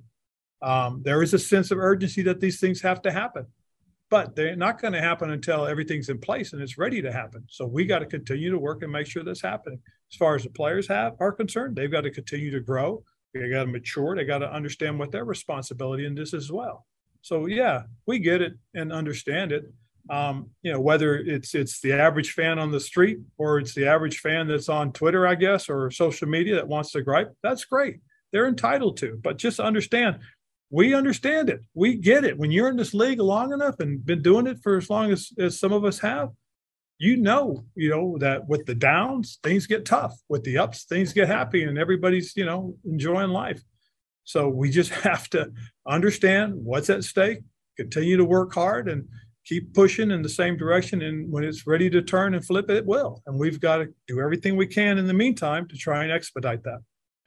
I: Um, there is a sense of urgency that these things have to happen, but they're not going to happen until everything's in place and it's ready to happen. So we got to continue to work and make sure that's happening. As far as the players have are concerned, they've got to continue to grow. They got to mature. They got to understand what their responsibility in this as well. So yeah, we get it and understand it. Um, you know, whether it's it's the average fan on the street or it's the average fan that's on Twitter, I guess, or social media that wants to gripe, that's great. They're entitled to, but just understand. We understand it. We get it. When you're in this league long enough and been doing it for as long as, as some of us have, you know, you know, that with the downs, things get tough. With the ups, things get happy and everybody's, you know, enjoying life. So we just have to understand what's at stake, continue to work hard and keep pushing in the same direction. And when it's ready to turn and flip, it will. And we've got to do everything we can in the meantime to try and expedite that.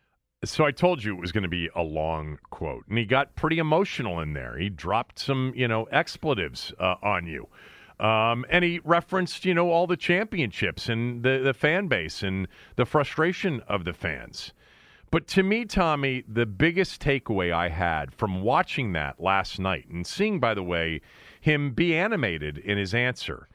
C: So I told you it was going to be a long quote, and he got pretty emotional in there. He dropped some, you know, expletives uh, on you. Um, and he referenced, you know, all the championships and the, the fan base and the frustration of the fans. But to me, Tommy, the biggest takeaway I had from watching that last night and seeing, by the way, him be animated in his answer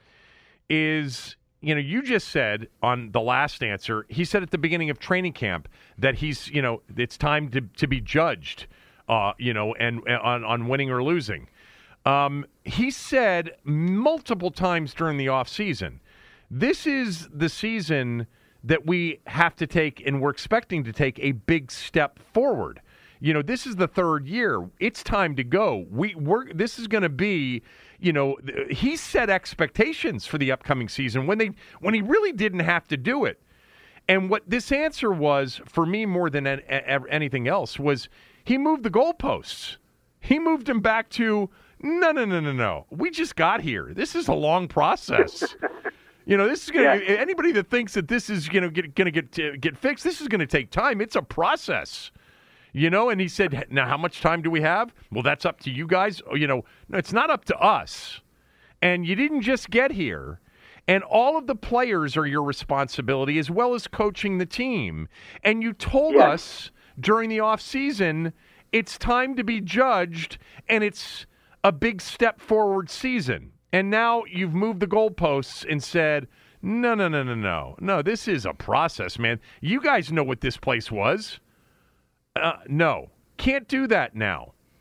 C: is, you know, you just said on the last answer, he said at the beginning of training camp that he's, you know, it's time to, to be judged, uh, you know, and, and on, on winning or losing. Um, he said multiple times during the offseason, this is the season that we have to take and we're expecting to take a big step forward. You know, this is the third year. It's time to go. We we're this is going to be, you know, he set expectations for the upcoming season when they when he really didn't have to do it. And what this answer was for me more than anything else was he moved the goalposts. He moved them back to no, no, no, no, no. We just got here. This is a long process. You know, this is going to yeah. anybody that thinks that this is going to get going to get get fixed. This is going to take time. It's a process. You know, and he said, now how much time do we have? Well, that's up to you guys. You know, no, it's not up to us. And you didn't just get here. And all of the players are your responsibility as well as coaching the team. And you told yeah. us during the offseason, it's time to be judged and it's a big step forward season. And now you've moved the goalposts and said, no, no, no, no, no. No, this is a process, man. You guys know what this place was. Uh, no, can't do that now.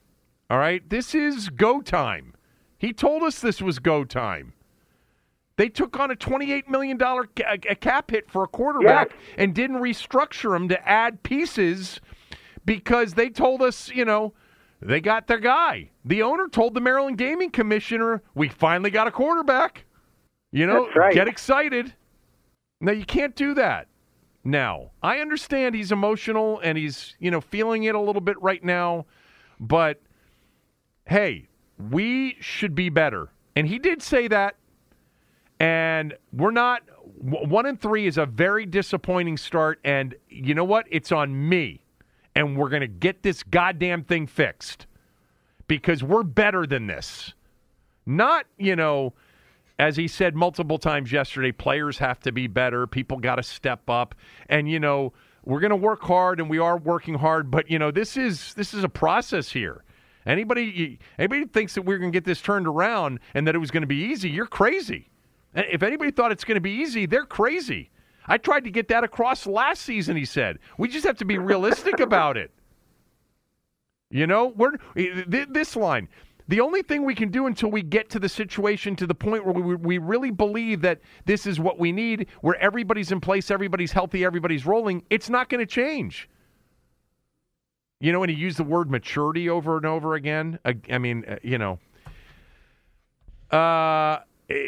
C: All right? This is go time. He told us this was go time. They took on a twenty-eight million dollars ca- a cap hit for a quarterback
D: yes.
C: and didn't restructure him to add pieces because they told us, you know, they got their guy. The owner told the Maryland Gaming Commissioner, we finally got a quarterback. You know,
D: That's right.
C: Get excited. Now, you can't do that. Now, I understand he's emotional and he's, you know, feeling it a little bit right now, but hey, we should be better. And he did say that. And we're not – one and three is a very disappointing start. And you know what? It's on me. And we're going to get this goddamn thing fixed because we're better than this. Not, you know, as he said multiple times yesterday, players have to be better. People got to step up. And, you know, we're going to work hard, and we are working hard. But, you know, this is this is a process here. Anybody, anybody thinks that we're going to get this turned around and that it was going to be easy, you're crazy. If anybody thought it's going to be easy, they're crazy. I tried to get that across last season, he said. We just have to be realistic about it. You know, we're this line. The only thing we can do until we get to the situation to the point where we, we really believe that this is what we need, where everybody's in place, everybody's healthy, everybody's rolling, it's not going to change. You know, and he used the word maturity over and over again. I, I mean, uh, you know. Uh...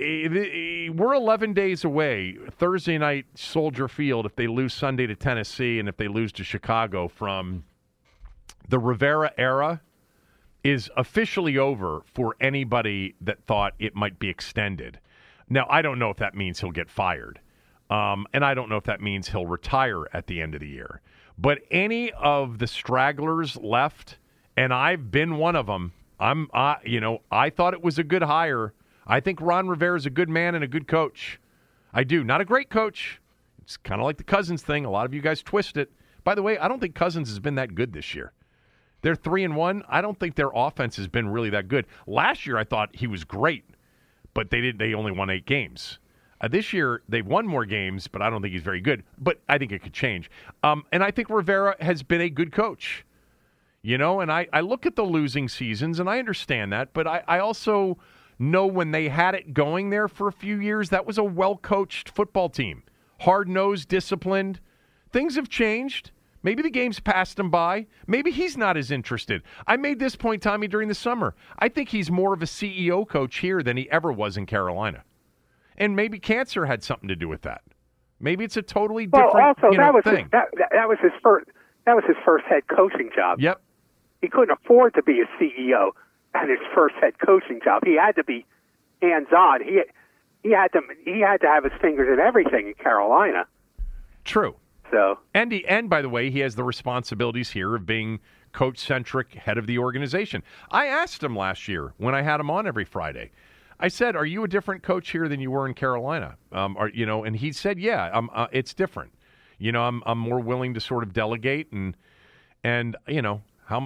C: We're eleven days away, Thursday night, Soldier Field, if they lose Sunday to Tennessee and if they lose to Chicago, from the Rivera era is officially over for anybody that thought it might be extended. Now, I don't know if that means he'll get fired, um, and I don't know if that means he'll retire at the end of the year. But any of the stragglers left, and I've been one of them, I'm, uh, you know, I thought it was a good hire. I think Ron Rivera is a good man and a good coach. I do. Not a great coach. It's kind of like the Cousins thing. A lot of you guys twist it. By the way, I don't think Cousins has been that good this year. They're three and one. I don't think their offense has been really that good. Last year, I thought he was great, but they did. They only won eight games. Uh, this year, they've won more games, but I don't think he's very good. But I think it could change. Um, and I think Rivera has been a good coach. You know, and I, I look at the losing seasons, and I understand that, but I, I also know when they had it going there for a few years, that was a well-coached football team. Hard-nosed, disciplined. Things have changed. Maybe the game's passed him by. Maybe he's not as interested. I made this point, Tommy, during the summer. I think he's more of a C E O coach here than he ever was in Carolina. And maybe cancer had something to do with that. Maybe it's a totally different
D: well, also,
C: you know,
D: that was
C: thing.
D: His, that, that was his first. That was his first head coaching job.
C: Yep.
D: He couldn't afford to be a C E O at his first head coaching job. He had to be hands-on. He he had to he had to have his fingers in everything in Carolina.
C: True.
D: So
C: and he, and by the way, he has the responsibilities here of being coach-centric, head of the organization. I asked him last year when I had him on every Friday. I said, "Are you a different coach here than you were in Carolina?" Um, are, you know, and he said, "Yeah, I'm, uh, it's different. You know, I'm I'm more willing to sort of delegate and and you know how."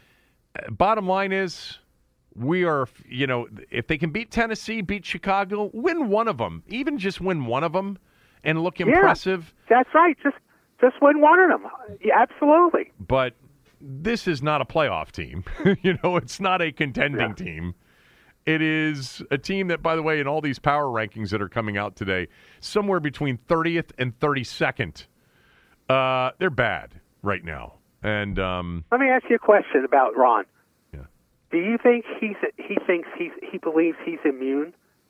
C: Bottom line is, we are, you know, if they can beat Tennessee, beat Chicago, win one of them, even just win one of them and look impressive.
D: Yeah, that's right. Just just win one of them. Yeah, absolutely.
C: But this is not a playoff team. You know, it's not a contending yeah. team. It is a team that, by the way, in all these power rankings that are coming out today, somewhere between thirtieth and thirty-second. Uh, they're bad right now. And um,
D: let me ask you a question about Ron.
C: Yeah.
D: Do you think he's he thinks he's he believes he's immune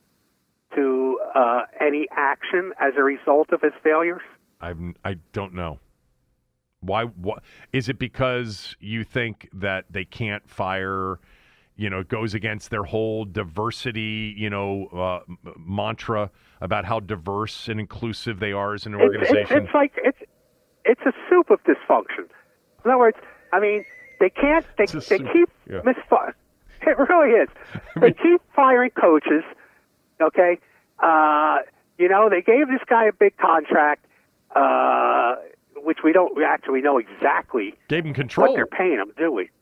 D: to uh, any action as a result of his failures?
C: I I don't know. Why? What is it? Because you think that they can't fire? You know, it goes against their whole diversity, you know, uh, mantra about how diverse and inclusive they are as an organization.
D: It's, it's, it's like it's it's a soup of dysfunction. In other words, I mean, they can't. They they soup. keep yeah. misfi- It really is. They keep firing coaches. Okay, uh, you know, they gave this guy a big contract, uh, which we don't actually know exactly.
C: Gave him control.
D: What they're paying him, do we?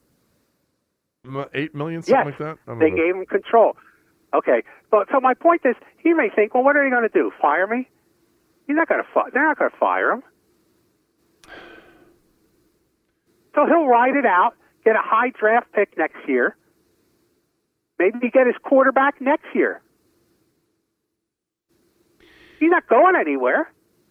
C: Eight million, something
D: yes,
C: like that?
D: They know. Gave him control. Okay. But, so my point is, he may think, well, what are they going to do? Fire me? He's not going to fi- They're not going to fire him. So he'll ride it out, get a high draft pick next year, Maybe he get his quarterback next year. He's not going anywhere.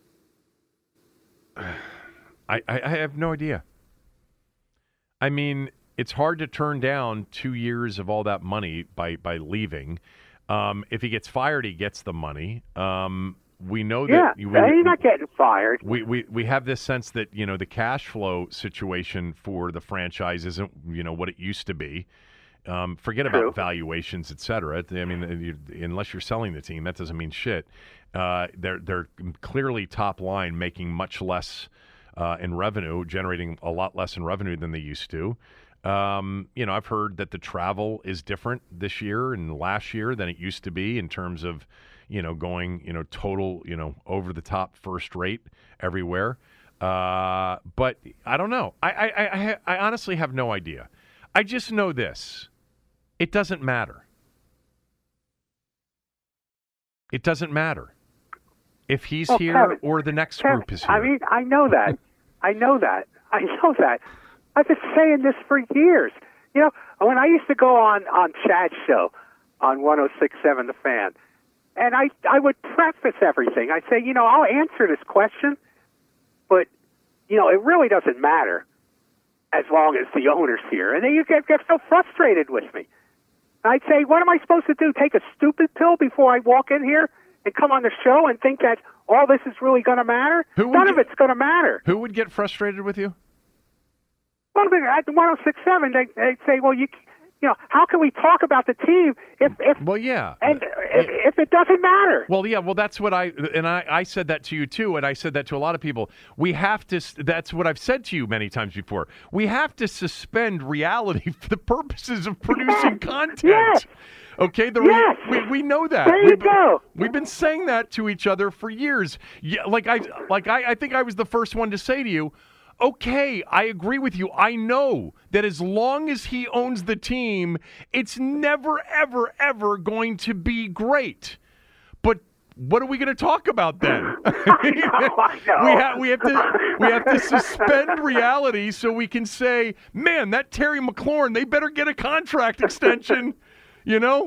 C: I, I, I have no idea. I mean, it's hard to turn down two years of all that money by, by leaving. Um, if he gets fired, he gets the money. Um, we know that
D: yeah,
C: we,
D: he's not getting fired.
C: We, we we have this sense that, you know, the cash flow situation for the franchise isn't, you know, what it used to be. Um, forget
D: True.
C: about valuations, et cetera. I mean, you, unless you're selling the team, that doesn't mean shit. Uh, they're they're clearly top line, making much less uh, in revenue, generating a lot less in revenue than they used to. Um, you know, I've heard that the travel is different this year and last year than it used to be in terms of, you know, going, you know, total, you know, over the top first rate everywhere. Uh, but I don't know. I, I, I, I honestly have no idea. I just know this. It doesn't matter. It doesn't matter if he's
D: oh,
C: here
D: Kevin,
C: or the next
D: Kevin,
C: group is here.
D: I mean, I know that. I know that. I know that. I've been saying this for years. You know, when I used to go on, on Chad's show on one oh six point seven The Fan, and I, I would preface everything. I'd say, you know, I'll answer this question, but, you know, it really doesn't matter as long as the owner's here. And then you get, get so frustrated with me. I'd say, what am I supposed to do? Take a stupid pill before I walk in here and come on the show and think that all this is really going to matter? None
C: get,
D: of it's going to matter.
C: Who would get frustrated with you?
D: Well, at one oh six point seven, they, they'd say, well, you you know, how can we talk about the team if, if
C: well, yeah,
D: and if, if it doesn't matter?
C: Well, yeah, well, that's what I and I, I said that to you too, and I said that to a lot of people. We have to. That's what I've said to you many times before. We have to suspend reality for the purposes of producing
D: yes.
C: content.
D: Yes.
C: Okay, the
D: yes.
C: re- we we know that.
D: There you
C: we've,
D: go.
C: We've been saying that to each other for years. Yeah, like I like I, I think I was the first one to say to you, okay, I agree with you. I know that as long as he owns the team, it's never, ever, ever going to be great. But what are we going to talk about then?
D: I know, I know.
C: we, ha- we have to we have to suspend reality so we can say, man, that Terry McLaurin, they better get a contract extension. You know?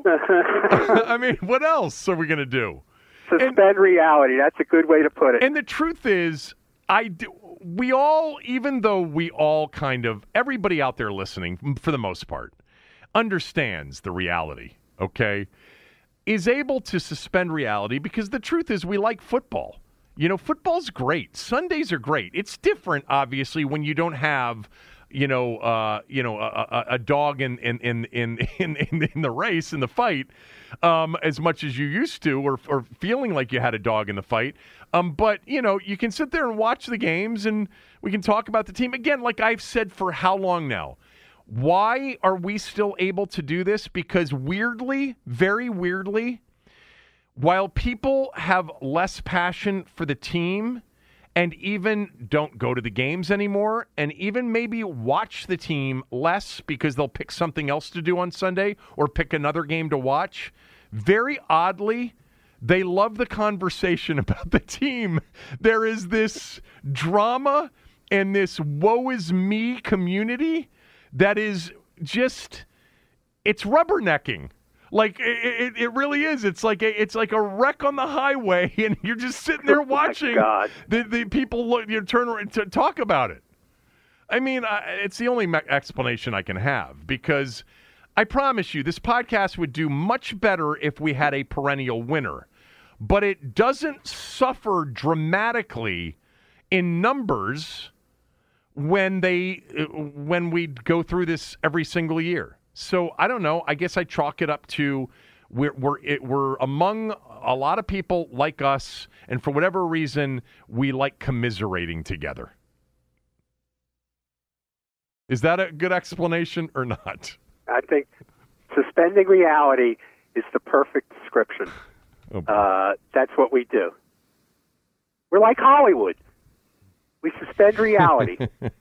C: I mean, what else are we going to do?
D: Suspend
C: and,
D: reality. That's a good way to put it.
C: And the truth is, I do, we all, even though we all kind of, everybody out there listening, for the most part, understands the reality, okay, is able to suspend reality because the truth is we like football. You know, football's great. Sundays are great. It's different, obviously, when you don't have, you know, uh, you know, a, a, a dog in in, in, in, in, in the race, in the fight, um, as much as you used to, or, or feeling like you had a dog in the fight. Um, but, you know, you can sit there and watch the games, and we can talk about the team. Again, like I've said for how long now? Why are we still able to do this? Because weirdly, very weirdly, while people have less passion for the team and even don't go to the games anymore, and even maybe watch the team less because they'll pick something else to do on Sunday or pick another game to watch, very oddly, they love the conversation about the team. There is this drama and this woe is me community that is just, it's rubbernecking. Like it, it, it really is. It's like a, it's like a wreck on the highway, and you're just sitting there watching
D: oh
C: the the people look, you know, turn around to talk about it. I mean, I, it's the only me- explanation I can have, because I promise you, this podcast would do much better if we had a perennial winner, but it doesn't suffer dramatically in numbers when they when we go through this every single year. So I don't know. I guess I chalk it up to we're we're it, we're among a lot of people like us, and for whatever reason, we like commiserating together. Is that a good explanation or not?
D: I think suspending reality is the perfect description.
C: Oh,
D: uh, that's what we do. We're like Hollywood. We suspend reality.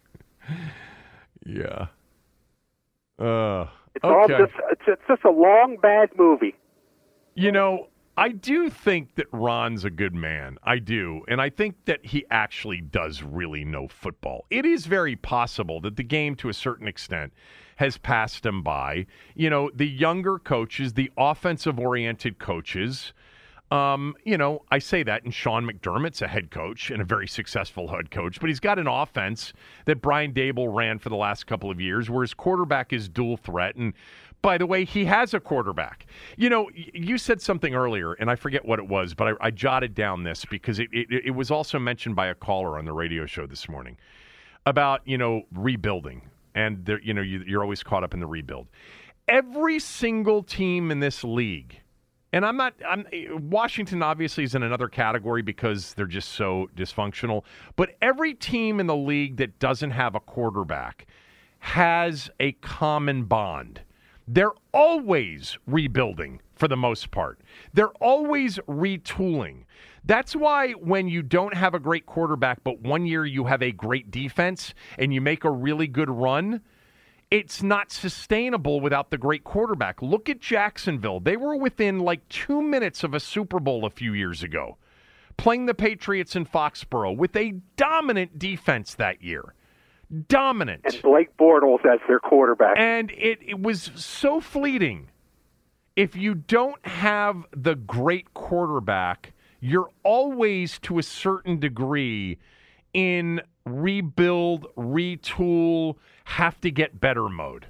C: Yeah. Uh,
D: it's
C: okay.
D: all just it's, it's just a long bad movie.
C: You know, I do think that Ron's a good man. I do. And I think that he actually does really know football. It is very possible that the game, to a certain extent, has passed him by. You know, the younger coaches, the offensive-oriented coaches, um, you know, I say that, and Sean McDermott's a head coach and a very successful head coach, but he's got an offense that Brian Daboll ran for the last couple of years where his quarterback is dual threat. And by the way, he has a quarterback. You know, you said something earlier, and I forget what it was, but I, I jotted down this because it, it, it was also mentioned by a caller on the radio show this morning about, you know, rebuilding. And, there, you know, you, you're always caught up in the rebuild. Every single team in this league, and I'm not, I'm, Washington obviously is in another category because they're just so dysfunctional, but every team in the league that doesn't have a quarterback has a common bond. They're always rebuilding for the most part. They're always retooling. That's why when you don't have a great quarterback, but one year you have a great defense and you make a really good run, it's not sustainable without the great quarterback. Look at Jacksonville. They were within like two minutes of a Super Bowl a few years ago, playing the Patriots in Foxborough with a dominant defense that year. Dominant.
D: And Blake Bortles as their quarterback.
C: And it, it was so fleeting. If you don't have the great quarterback, you're always, to a certain degree, in rebuild, retool, have to get better mode.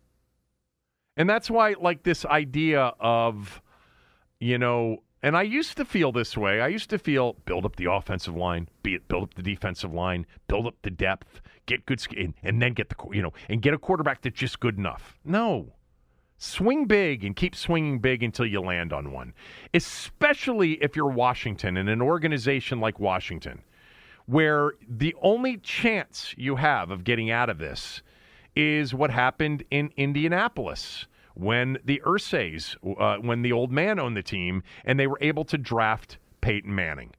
C: And that's why, like, this idea of, you know, and I used to feel this way. I used to feel build up the offensive line, be it build up the defensive line, build up the depth, get good, and, and then get the, you know, and get a quarterback that's just good enough. No. Swing big and keep swinging big until you land on one, especially if you're Washington and an organization like Washington, where the only chance you have of getting out of this is what happened in Indianapolis when the Irsays, uh, when the old man owned the team, and they were able to draft Peyton Manning.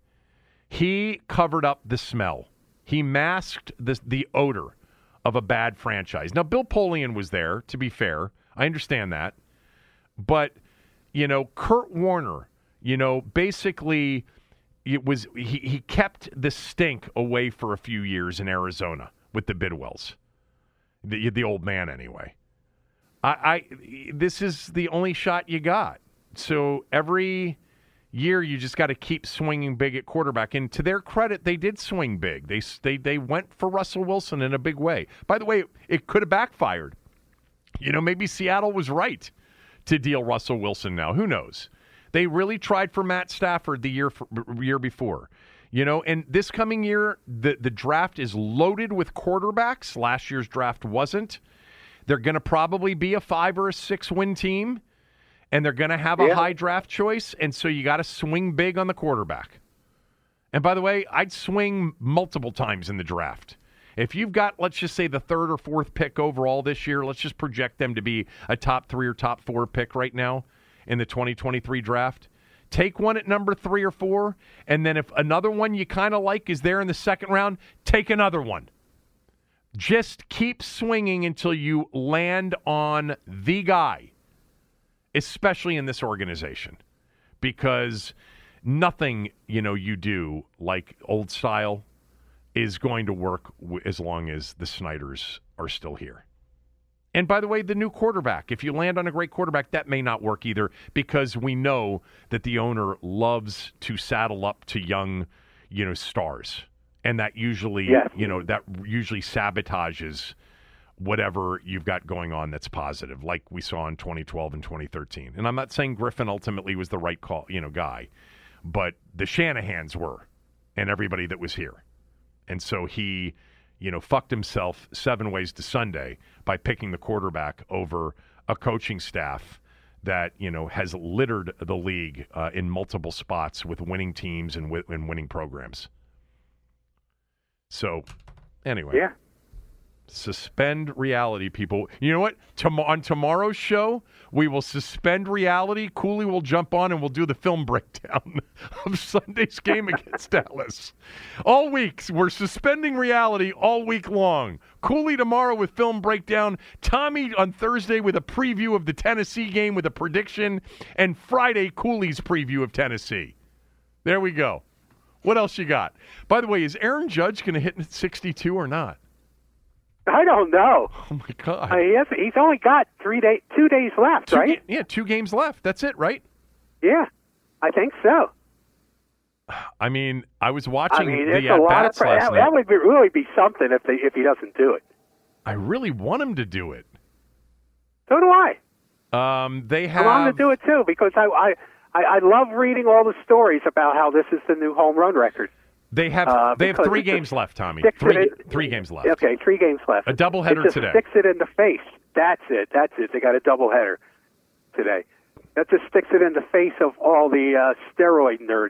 C: He covered up the smell. He masked the, the odor of a bad franchise. Now, Bill Polian was there, to be fair. I understand that. But, you know, Kurt Warner, you know, basically it was he, he kept the stink away for a few years in Arizona with the Bidwells. The, the old man, anyway. I, I this is the only shot you got. So every year you just got to keep swinging big at quarterback. And to their credit, they did swing big. They they they went for Russell Wilson in a big way. By the way, it could have backfired. You know, maybe Seattle was right to deal Russell Wilson now. Who knows? They really tried for Matt Stafford the year for, year before. You know, and this coming year, the, the draft is loaded with quarterbacks. Last year's draft wasn't. They're going to probably be a five or a six win team, and they're going to have a yeah. high draft choice, and so you got to swing big on the quarterback. And by the way, I'd swing multiple times in the draft. If you've got, let's just say, the third or fourth pick overall this year, let's just project them to be a top three or top four pick right now in the twenty twenty-three draft. Take one at number three or four, and then if another one you kind of like is there in the second round, take another one. Just keep swinging until you land on the guy, especially in this organization, because nothing, you know, you do like old style is going to work w- as long as the Snyders are still here. And by the way, the new quarterback, if you land on a great quarterback, that may not work either, because we know that the owner loves to saddle up to young, you know, stars. And that usually, yes. you know, that usually sabotages whatever you've got going on that's positive, like we saw in twenty twelve and twenty thirteen. And I'm not saying Griffin ultimately was the right call, you know, guy, but the Shanahans were, and everybody that was here. And so he, you know, fucked himself seven ways to Sunday by picking the quarterback over a coaching staff that, you know, has littered the league uh, in multiple spots with winning teams and, w- and winning programs. So, anyway.
D: Yeah.
C: Suspend reality, people. You know what? Tom- on tomorrow's show, we will suspend reality. Cooley will jump on and we'll do the film breakdown of Sunday's game against Dallas. All weeks, we're suspending reality all week long. Cooley tomorrow with film breakdown. Tommy on Thursday with a preview of the Tennessee game with a prediction. And Friday, Cooley's preview of Tennessee. There we go. What else you got? By the way, is Aaron Judge going to hit sixty-two or not?
D: I don't know.
C: Oh my God!
D: Uh, he has, he's only got three day, two days left,
C: two
D: right?
C: Ga- yeah, two games left. That's it, right?
D: Yeah, I think so.
C: I mean, I was watching
D: I mean,
C: the
D: it's a lot of
C: at-bats
D: pre-
C: last
D: that,
C: night.
D: that would be, really be something if they, if he doesn't do it.
C: I really want him to do it.
D: So do I.
C: Um, they have.
D: I want him to do it too because I, I I I love reading all the stories about how this is the new home run record.
C: They have
D: Uh,
C: they have
D: because
C: three
D: it
C: games
D: just
C: left, Tommy.
D: sticks
C: Three
D: it in-
C: three games left.
D: Okay, three games left.
C: A doubleheader
D: it just
C: today.
D: Sticks it in the face. That's it. That's it. They got a doubleheader today. That just sticks it in the face of all the uh, steroid nerds.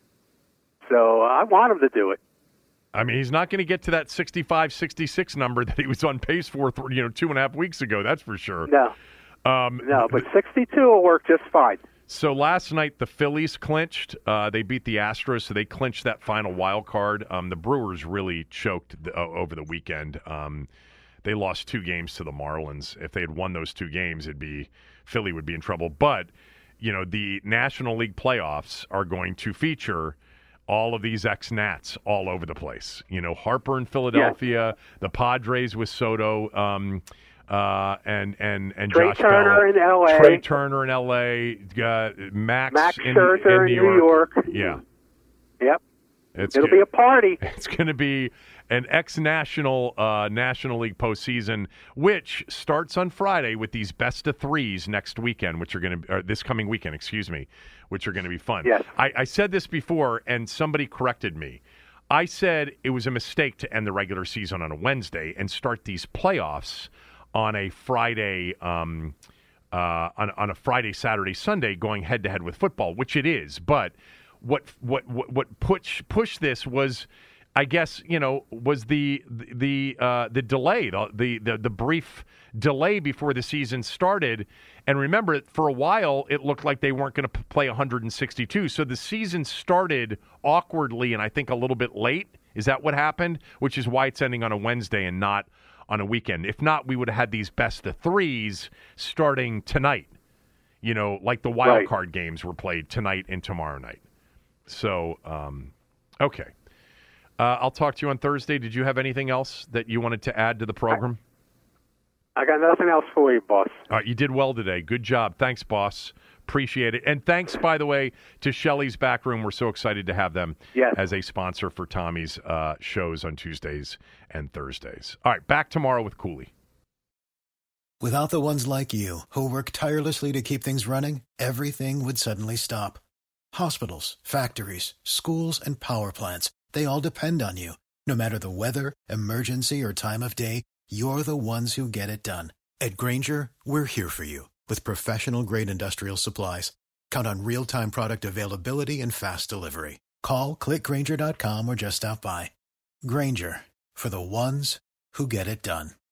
D: So uh, I want him to do it.
C: I mean, he's not going to get to that sixty-five, sixty-six number that he was on pace for, you know, two and a half weeks ago. That's for sure.
D: No.
C: Um,
D: no, but sixty-two will work just fine.
C: So last night the Phillies clinched. Uh, they beat the Astros, so they clinched that final wild card. Um, the Brewers really choked the, uh, over the weekend. Um, they lost two games to the Marlins. If they had won those two games, it'd be Philly would be in trouble. But you know, the National League playoffs are going to feature all of these ex-Nats all over the place. You know, Harper in Philadelphia, yeah. the Padres with Soto. Um, Uh, and and and
D: Trey
C: Josh
D: Turner
C: Bell.
D: in L A.
C: Trey Turner in L A. Uh, Max,
D: Max
C: in,
D: Scherzer
C: in New
D: in New
C: York.
D: York.
C: Yeah.
D: Yep.
C: It's
D: It'll
C: good.
D: be a party.
C: It's going to be an ex-national uh, National League postseason, which starts on Friday with these best of threes next weekend, which are going to or this coming weekend, excuse me, which are going to be fun.
D: Yes.
C: I, I said this before, and somebody corrected me. I said it was a mistake to end the regular season on a Wednesday and start these playoffs on a Friday, um, uh, on, on a Friday, Saturday, Sunday, going head to head with football, which it is. But what what what, what push push this was, I guess, you know, was the the uh, the delay, the, the the the brief delay before the season started. And remember, for a while, it looked like they weren't going to play one hundred sixty-two. So the season started awkwardly, and I think a little bit late. Is that what happened? Which is why it's ending on a Wednesday and not on a weekend. If not, we would have had these best of threes starting tonight. You know, like the wild
D: right.
C: card games were played tonight and tomorrow night. So, um, okay. Uh, I'll talk to you on Thursday. Did you have anything else that you wanted to add to the program?
D: I, I got nothing else for you, boss.
C: All right, you did well today. Good job. Thanks, boss. Appreciate it. And thanks, by the way, to Shelley's Backroom. We're so excited to have them
D: yes.
C: as a sponsor for Tommy's uh, shows on Tuesdays and Thursdays. All right, back tomorrow with Cooley.
J: Without the ones like you, who work tirelessly to keep things running, everything would suddenly stop. Hospitals, factories, schools, and power plants, they all depend on you. No matter the weather, emergency, or time of day, you're the ones who get it done. At Grainger, we're here for you with professional-grade industrial supplies. Count on real-time product availability and fast delivery. Call, click Grainger dot com, or just stop by. Grainger, for the ones who get it done.